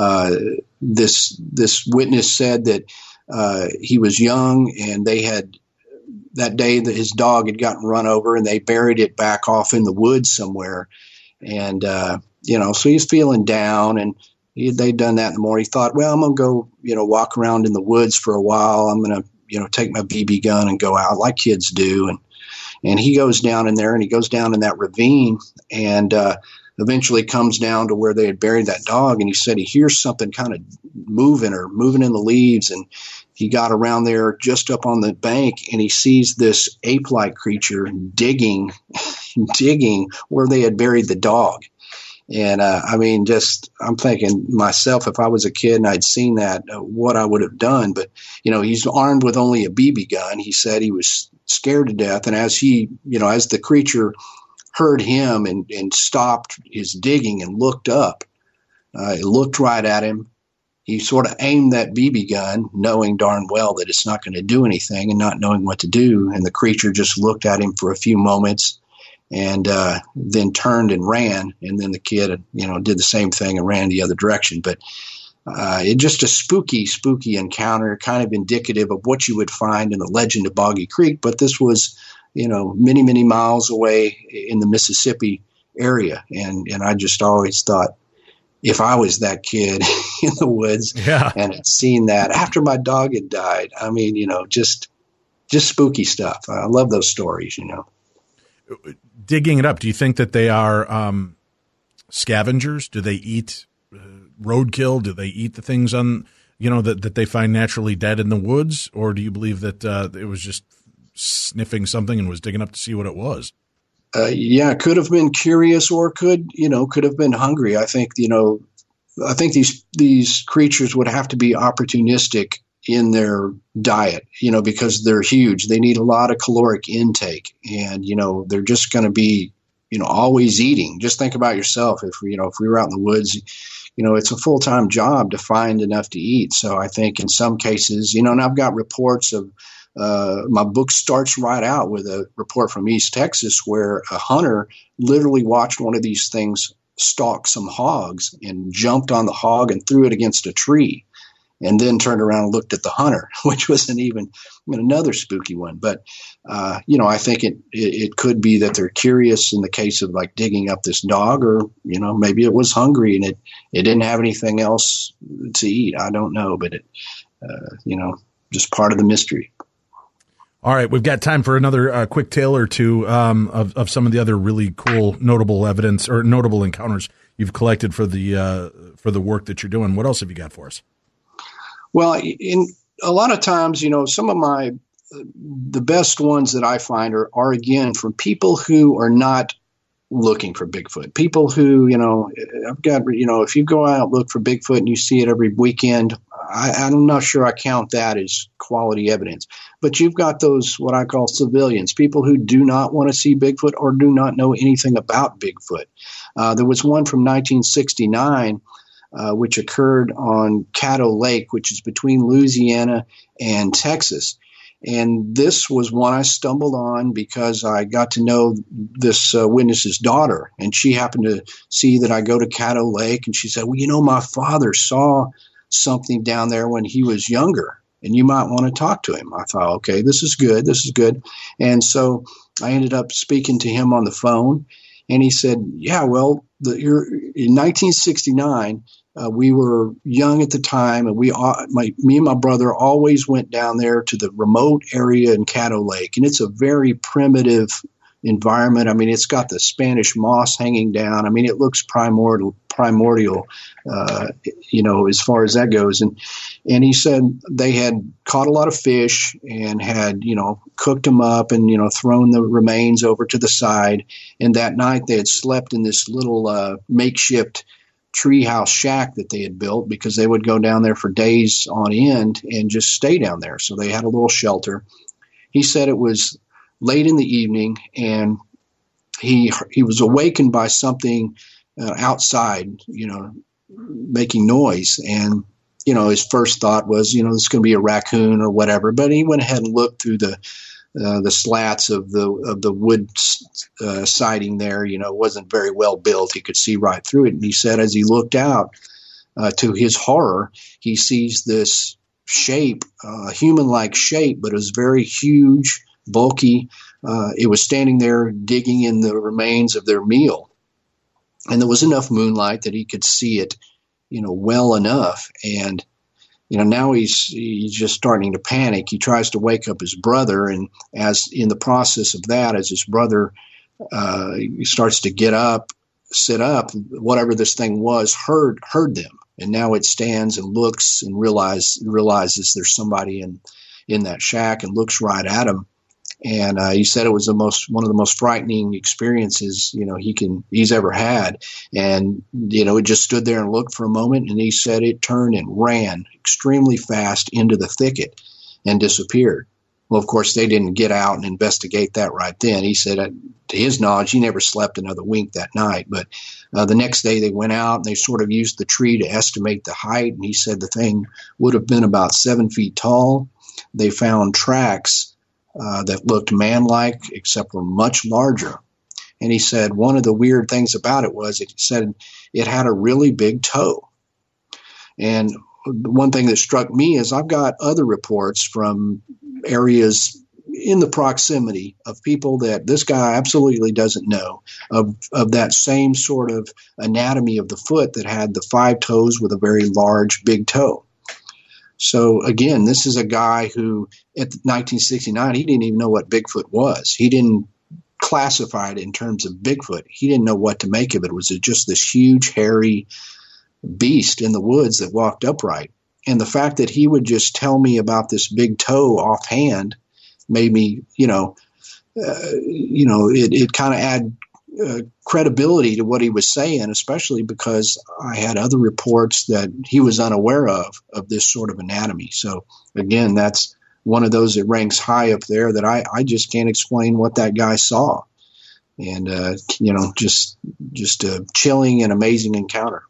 this witness said that he was young, and they had that day that his dog had gotten run over, and they buried it back off in the woods somewhere. And, so he's feeling down, and they'd done that in the morning. He thought, well, I'm going to go, walk around in the woods for a while. I'm going to, take my BB gun and go out like kids do. And he goes down in there, and he goes down in that ravine, and eventually comes down to where they had buried that dog. And he said he hears something kind of moving in the leaves. And he got around there just up on the bank, and he sees this ape-like creature digging where they had buried the dog. And I'm thinking myself, if I was a kid and I'd seen that, what I would have done. But, he's armed with only a BB gun. He said he was scared to death. And as as the creature heard him and stopped his digging and looked up, it looked right at him. He sort of aimed that BB gun, knowing darn well that it's not going to do anything and not knowing what to do. And the creature just looked at him for a few moments, and then turned and ran. And then the kid, did the same thing and ran the other direction. But it just a spooky encounter, kind of indicative of what you would find in the legend of Boggy Creek. But this was, many, many miles away in the Mississippi area. And I just always thought, if I was that kid in the woods and had seen that after my dog had died, just spooky stuff. I love those stories, Digging it up, do you think that they are scavengers? Do they eat roadkill? Do they eat the things that they find naturally dead in the woods? Or do you believe that it was just sniffing something and was digging up to see what it was? Could have been curious, or could have been hungry. I think these creatures would have to be opportunistic in their diet, because they're huge. They need a lot of caloric intake, and, they're just going to be, always eating. Just think about yourself. If we were out in the woods, it's a full-time job to find enough to eat. So I think in some cases, and I've got reports of, my book starts right out with a report from East Texas where a hunter literally watched one of these things stalk some hogs and jumped on the hog and threw it against a tree, and then turned around and looked at the hunter, which was another spooky one. But, I think it could be that they're curious in the case of like digging up this dog, or, maybe it was hungry and it didn't have anything else to eat. I don't know, but just part of the mystery. All right, we've got time for another quick tale or two of some of the other really cool, notable evidence or notable encounters you've collected for the work that you're doing. What else have you got for us? Well, in a lot of times, some of the best ones that I find are again from people who are not looking for Bigfoot. People who, I've got, if you go out and look for Bigfoot and you see it every weekend, I'm not sure I count that as quality evidence. But you've got those, what I call civilians, people who do not want to see Bigfoot or do not know anything about Bigfoot. There was one from 1969, which occurred on Caddo Lake, which is between Louisiana and Texas. And this was one I stumbled on because I got to know this witness's daughter, and she happened to see that I go to Caddo Lake, and she said, well, my father saw something down there when he was younger, and you might want to talk to him. I thought, okay, this is good. And so I ended up speaking to him on the phone, and he said, yeah, well, in 1969, we were young at the time, and me and my brother always went down there to the remote area in Caddo Lake, and it's a very primitive environment. I mean, it's got the Spanish moss hanging down. I mean, it looks primordial, as far as that goes. And he said they had caught a lot of fish and had, cooked them up and, thrown the remains over to the side. And that night they had slept in this little makeshift treehouse shack that they had built, because they would go down there for days on end and just stay down there. So they had a little shelter. He said it was late in the evening, and he was awakened by something outside, making noise. And, his first thought was, this is going to be a raccoon or whatever. But he went ahead and looked through the the slats of the wood siding there, wasn't very well built. He could see right through it. And he said, as he looked out, to his horror, he sees this shape, human-like shape, but it was very huge, bulky. It was standing there digging in the remains of their meal. And there was enough moonlight that he could see it, well enough. And, now he's just starting to panic. He tries to wake up his brother. And as in the process of that, as his brother he starts to get up, sit up, whatever this thing was, heard them. And now it stands and looks and realizes there's somebody in that shack and looks right at him. And he said it was one of the most frightening experiences he's ever had. And it just stood there and looked for a moment. And he said it turned and ran extremely fast into the thicket and disappeared. Well, of course, they didn't get out and investigate that right then. He said, to his knowledge, he never slept another wink that night. But the next day they went out and they sort of used the tree to estimate the height. And he said the thing would have been about 7 feet tall. They found tracks that looked man-like, except were much larger. And he said one of the weird things about it was it said it had a really big toe. And one thing that struck me is I've got other reports from areas in the proximity of people that this guy absolutely doesn't know of that same sort of anatomy of the foot that had the 5 toes with a very large big toe. So again, this is a guy who at 1969, he didn't even know what Bigfoot was. He didn't classify it in terms of Bigfoot. He didn't know what to make of it. It was just this huge, hairy beast in the woods that walked upright. And the fact that he would just tell me about this big toe offhand made me, it kind of add credibility to what he was saying, especially because I had other reports that he was unaware of this sort of anatomy. So again, that's one of those that ranks high up there that I just can't explain what that guy saw. And, just a chilling and amazing encounter.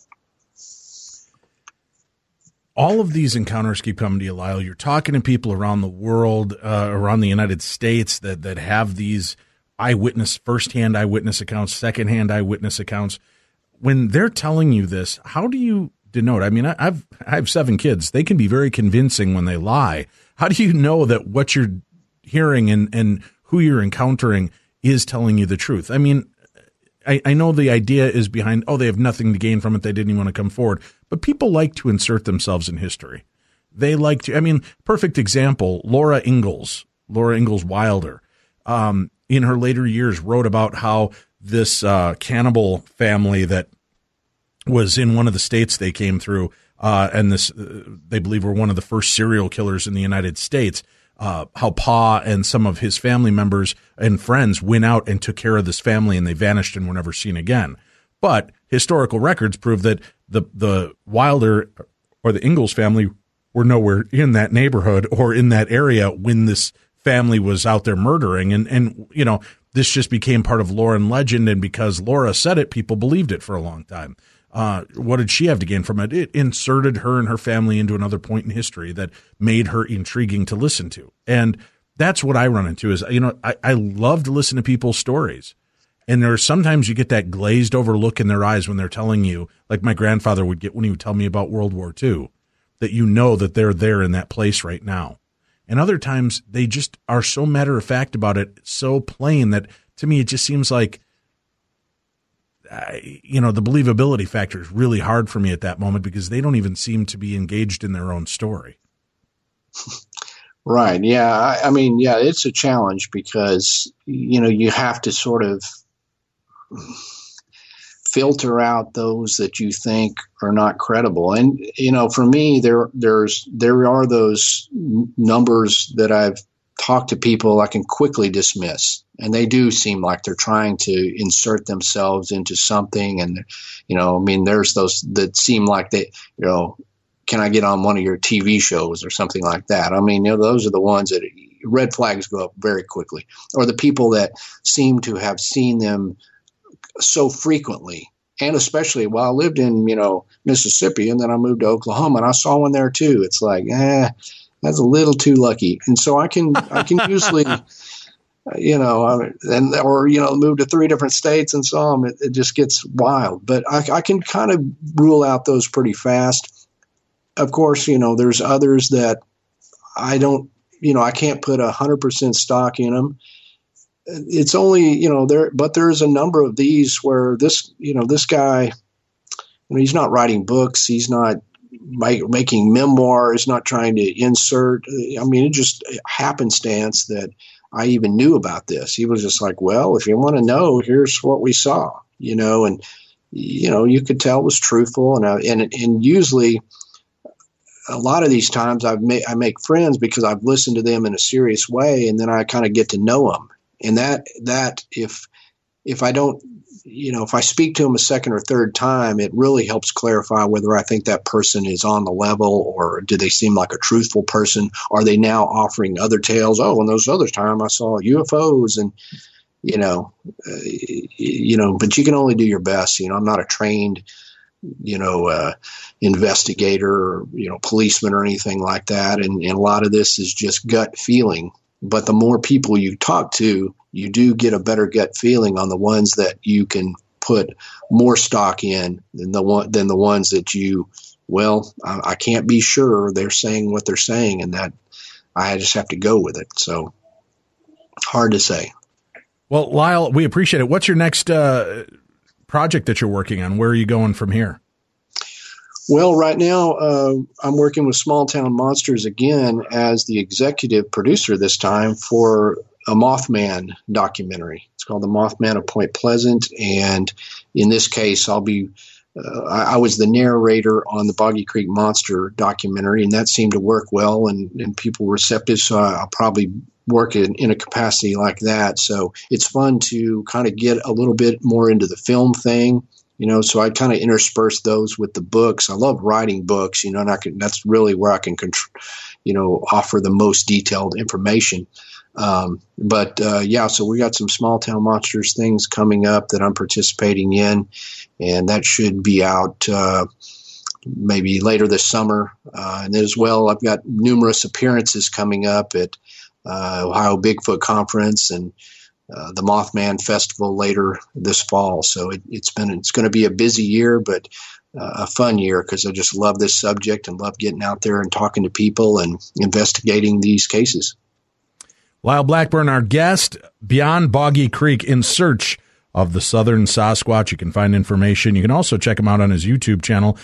All of these encounters keep coming to you, Lyle. You're talking to people around the world, around the United States that have these firsthand eyewitness accounts, secondhand eyewitness accounts. When they're telling you this, how do you denote? I mean, I have 7 kids. They can be very convincing when they lie. How do you know that what you're hearing and who you're encountering is telling you the truth? I mean, I know the idea is behind, they have nothing to gain from it. They didn't even want to come forward. But people like to insert themselves in history. They like to, perfect example, Laura Ingalls Wilder, in her later years wrote about how this cannibal family that was in one of the states they came through, and this they believe were one of the first serial killers in the United States, how Pa and some of his family members and friends went out and took care of this family, and they vanished and were never seen again. But historical records prove that the Wilder or the Ingalls family were nowhere in that neighborhood or in that area when this family was out there murdering. And this just became part of lore and legend. And because Laura said it, people believed it for a long time. What did she have to gain from it? It inserted her and her family into another point in history that made her intriguing to listen to. And that's what I run into is, I love to listen to people's stories. And there's sometimes you get that glazed over look in their eyes when they're telling you, like my grandfather would get when he would tell me about World War II, that that they're there in that place right now. And other times they just are so matter of fact about it, so plain that to me it just seems like, the believability factor is really hard for me at that moment because they don't even seem to be engaged in their own story. Right. Yeah. It's a challenge because, you have to sort of filter out those that you think are not credible. And, for me, there are those numbers that I've talked to people I can quickly dismiss. And they do seem like they're trying to insert themselves into something. And, there's those that seem like they, can I get on one of your TV shows or something like that? Those are the ones that red flags go up very quickly. Or the people that seem to have seen them so frequently. And especially while I lived in, Mississippi, and then I moved to Oklahoma and I saw one there too. It's like, that's a little too lucky. And so I can usually, move to 3 different states and saw them. It just gets wild. But I can kind of rule out those pretty fast. Of course, there's others that I don't, I can't put 100% stock in them. It's only, but there's a number of these where this guy, he's not writing books. He's not making memoirs, not trying to insert. I mean, it just happenstance that I even knew about this. He was just like, well, if you want to know, here's what we saw, and, you could tell it was truthful. And usually a lot of these times I make friends because I've listened to them in a serious way, and then I kind of get to know them. And that if I don't, if I speak to them a second or third time, it really helps clarify whether I think that person is on the level, or do they seem like a truthful person? Are they now offering other tales? Oh, and those other time I saw UFOs, and but you can only do your best. I'm not a trained, investigator or, policeman or anything like that. And a lot of this is just gut feeling. But the more people you talk to, you do get a better gut feeling on the ones that you can put more stock in than the ones that I can't be sure they're saying what they're saying, and that I just have to go with it. So hard to say. Well, Lyle, we appreciate it. What's your next project that you're working on? Where are you going from here? Well, right now, I'm working with Small Town Monsters again as the executive producer this time for a Mothman documentary. It's called The Mothman of Point Pleasant. And in this case, I'll be I was the narrator on the Boggy Creek Monster documentary, and that seemed to work well, and people were receptive. So I'll probably work in a capacity like that. So it's fun to kind of get a little bit more into the film thing. So I kind of intersperse those with the books. I love writing books, and that's really where I can, offer the most detailed information. So we got some Small Town Monsters things coming up that I'm participating in, and that should be out maybe later this summer. And as well, I've got numerous appearances coming up at Ohio Bigfoot Conference and the Mothman Festival later this fall. So it's going to be a busy year, but a fun year, because I just love this subject and love getting out there and talking to people and investigating these cases. Lyle Blackburn, our guest, Beyond Boggy Creek, in search of the Southern Sasquatch. You can find information. You can also check him out on his YouTube channel,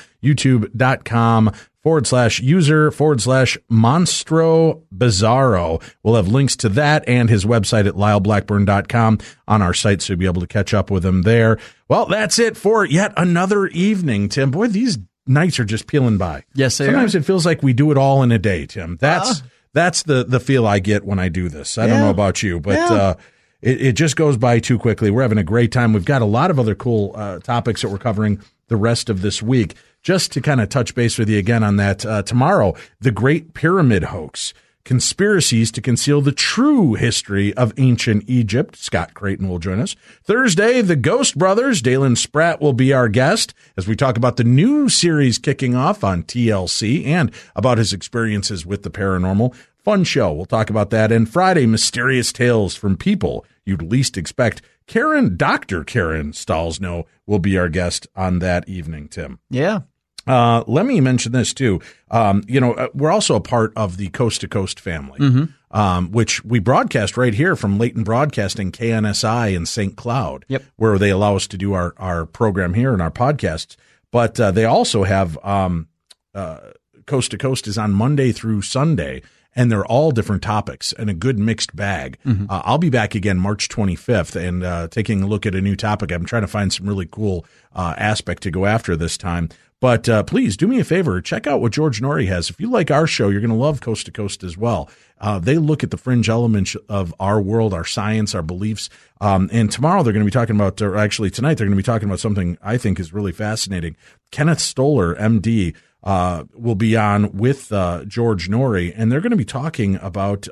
youtube.com/user/Monstro Bizarro. We'll have links to that and his website at lyleblackburn.com on our site, so you'll be able to catch up with him there. Well, that's it for yet another evening, Tim. Boy, these nights are just peeling by. Yes, they Sometimes are. It feels like we do it all in a day, Tim. That's the feel I get when I do this. I don't know about you, but it just goes by too quickly. We're having a great time. We've got a lot of other cool topics that we're covering the rest of this week. Just to kind of touch base with you again on that, tomorrow, the Great Pyramid Hoax, conspiracies to conceal the true history of ancient Egypt. Scott Creighton will join us. Thursday, the Ghost Brothers, Dalen Spratt, will be our guest as we talk about the new series kicking off on TLC and about his experiences with the paranormal. Fun show. We'll talk about that. And Friday, mysterious tales from people you'd least expect. Dr. Karen Stalsno will be our guest on that evening, Tim. Yeah. Let me mention this too. We're also a part of the Coast to Coast family, which we broadcast right here from Leighton Broadcasting, KNSI in St. Cloud, where they allow us to do our program here and our podcasts. But they also have Coast to Coast is on Monday through Sunday. And they're all different topics and a good mixed bag. I'll be back again March 25th and taking a look at a new topic. I'm trying to find some really cool aspect to go after this time. But please do me a favor. Check out what George Norrie has. If you like our show, you're going to love Coast to Coast as well. They look at the fringe elements of our world, our science, our beliefs. And tomorrow they're going to be talking about, or actually tonight, they're going to be talking about something I think is really fascinating. Kenneth Stoller, MD, will be on with George Norrie, and they're going to be talking about,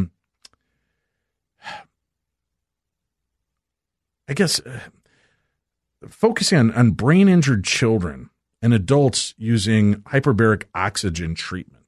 focusing on brain-injured children and adults using hyperbaric oxygen treatment.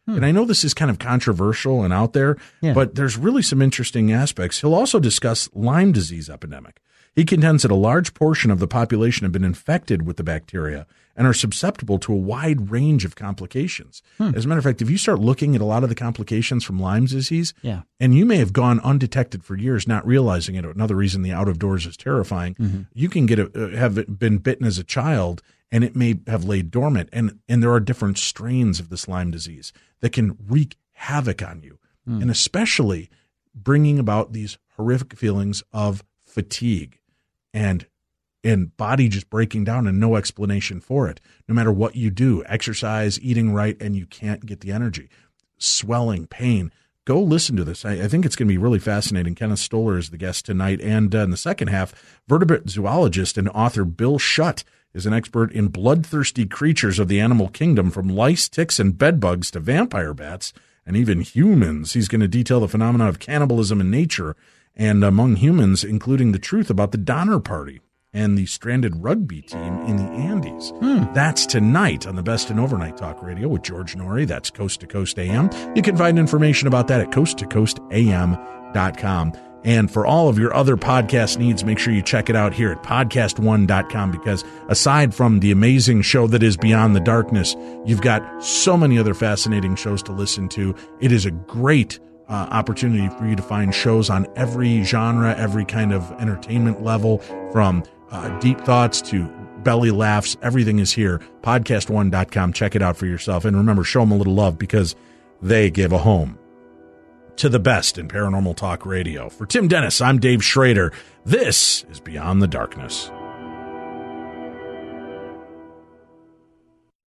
And I know this is kind of controversial and out there, but there's really some interesting aspects. He'll also discuss Lyme disease epidemic. He contends that a large portion of the population have been infected with the bacteria and are susceptible to a wide range of complications. As a matter of fact, if you start looking at a lot of the complications from Lyme disease, and you may have gone undetected for years, not realizing it, another reason the out of doors is terrifying, you can have been bitten as a child and it may have laid dormant. And there are different strains of this Lyme disease that can wreak havoc on you, and especially bringing about these horrific feelings of fatigue and body just breaking down and no explanation for it. No matter what you do, exercise, eating right, and you can't get the energy, swelling, pain. Go listen to this. I think it's going to be really fascinating. Kenneth Stoller is the guest tonight. And in the second half, vertebrate zoologist and author Bill Schutt is an expert in bloodthirsty creatures of the animal kingdom, from lice, ticks, and bedbugs to vampire bats and even humans. He's going to detail the phenomena of cannibalism in nature and among humans, including the truth about the Donner Party and the stranded rugby team in the Andes. That's tonight on the Best in Overnight Talk Radio with George Noory. That's Coast to Coast AM. You can find information about that at coasttocoastam.com. And for all of your other podcast needs, make sure you check it out here at podcastone.com, because aside from the amazing show that is Beyond the Darkness, you've got so many other fascinating shows to listen to. It is a great opportunity for you to find shows on every genre, every kind of entertainment level, from deep thoughts to belly laughs. Everything is here. Podcastone.com. Check it out for yourself. And remember, show them a little love, because they give a home to the best in paranormal talk radio. For Tim Dennis, I'm Dave Schrader. This is Beyond the Darkness.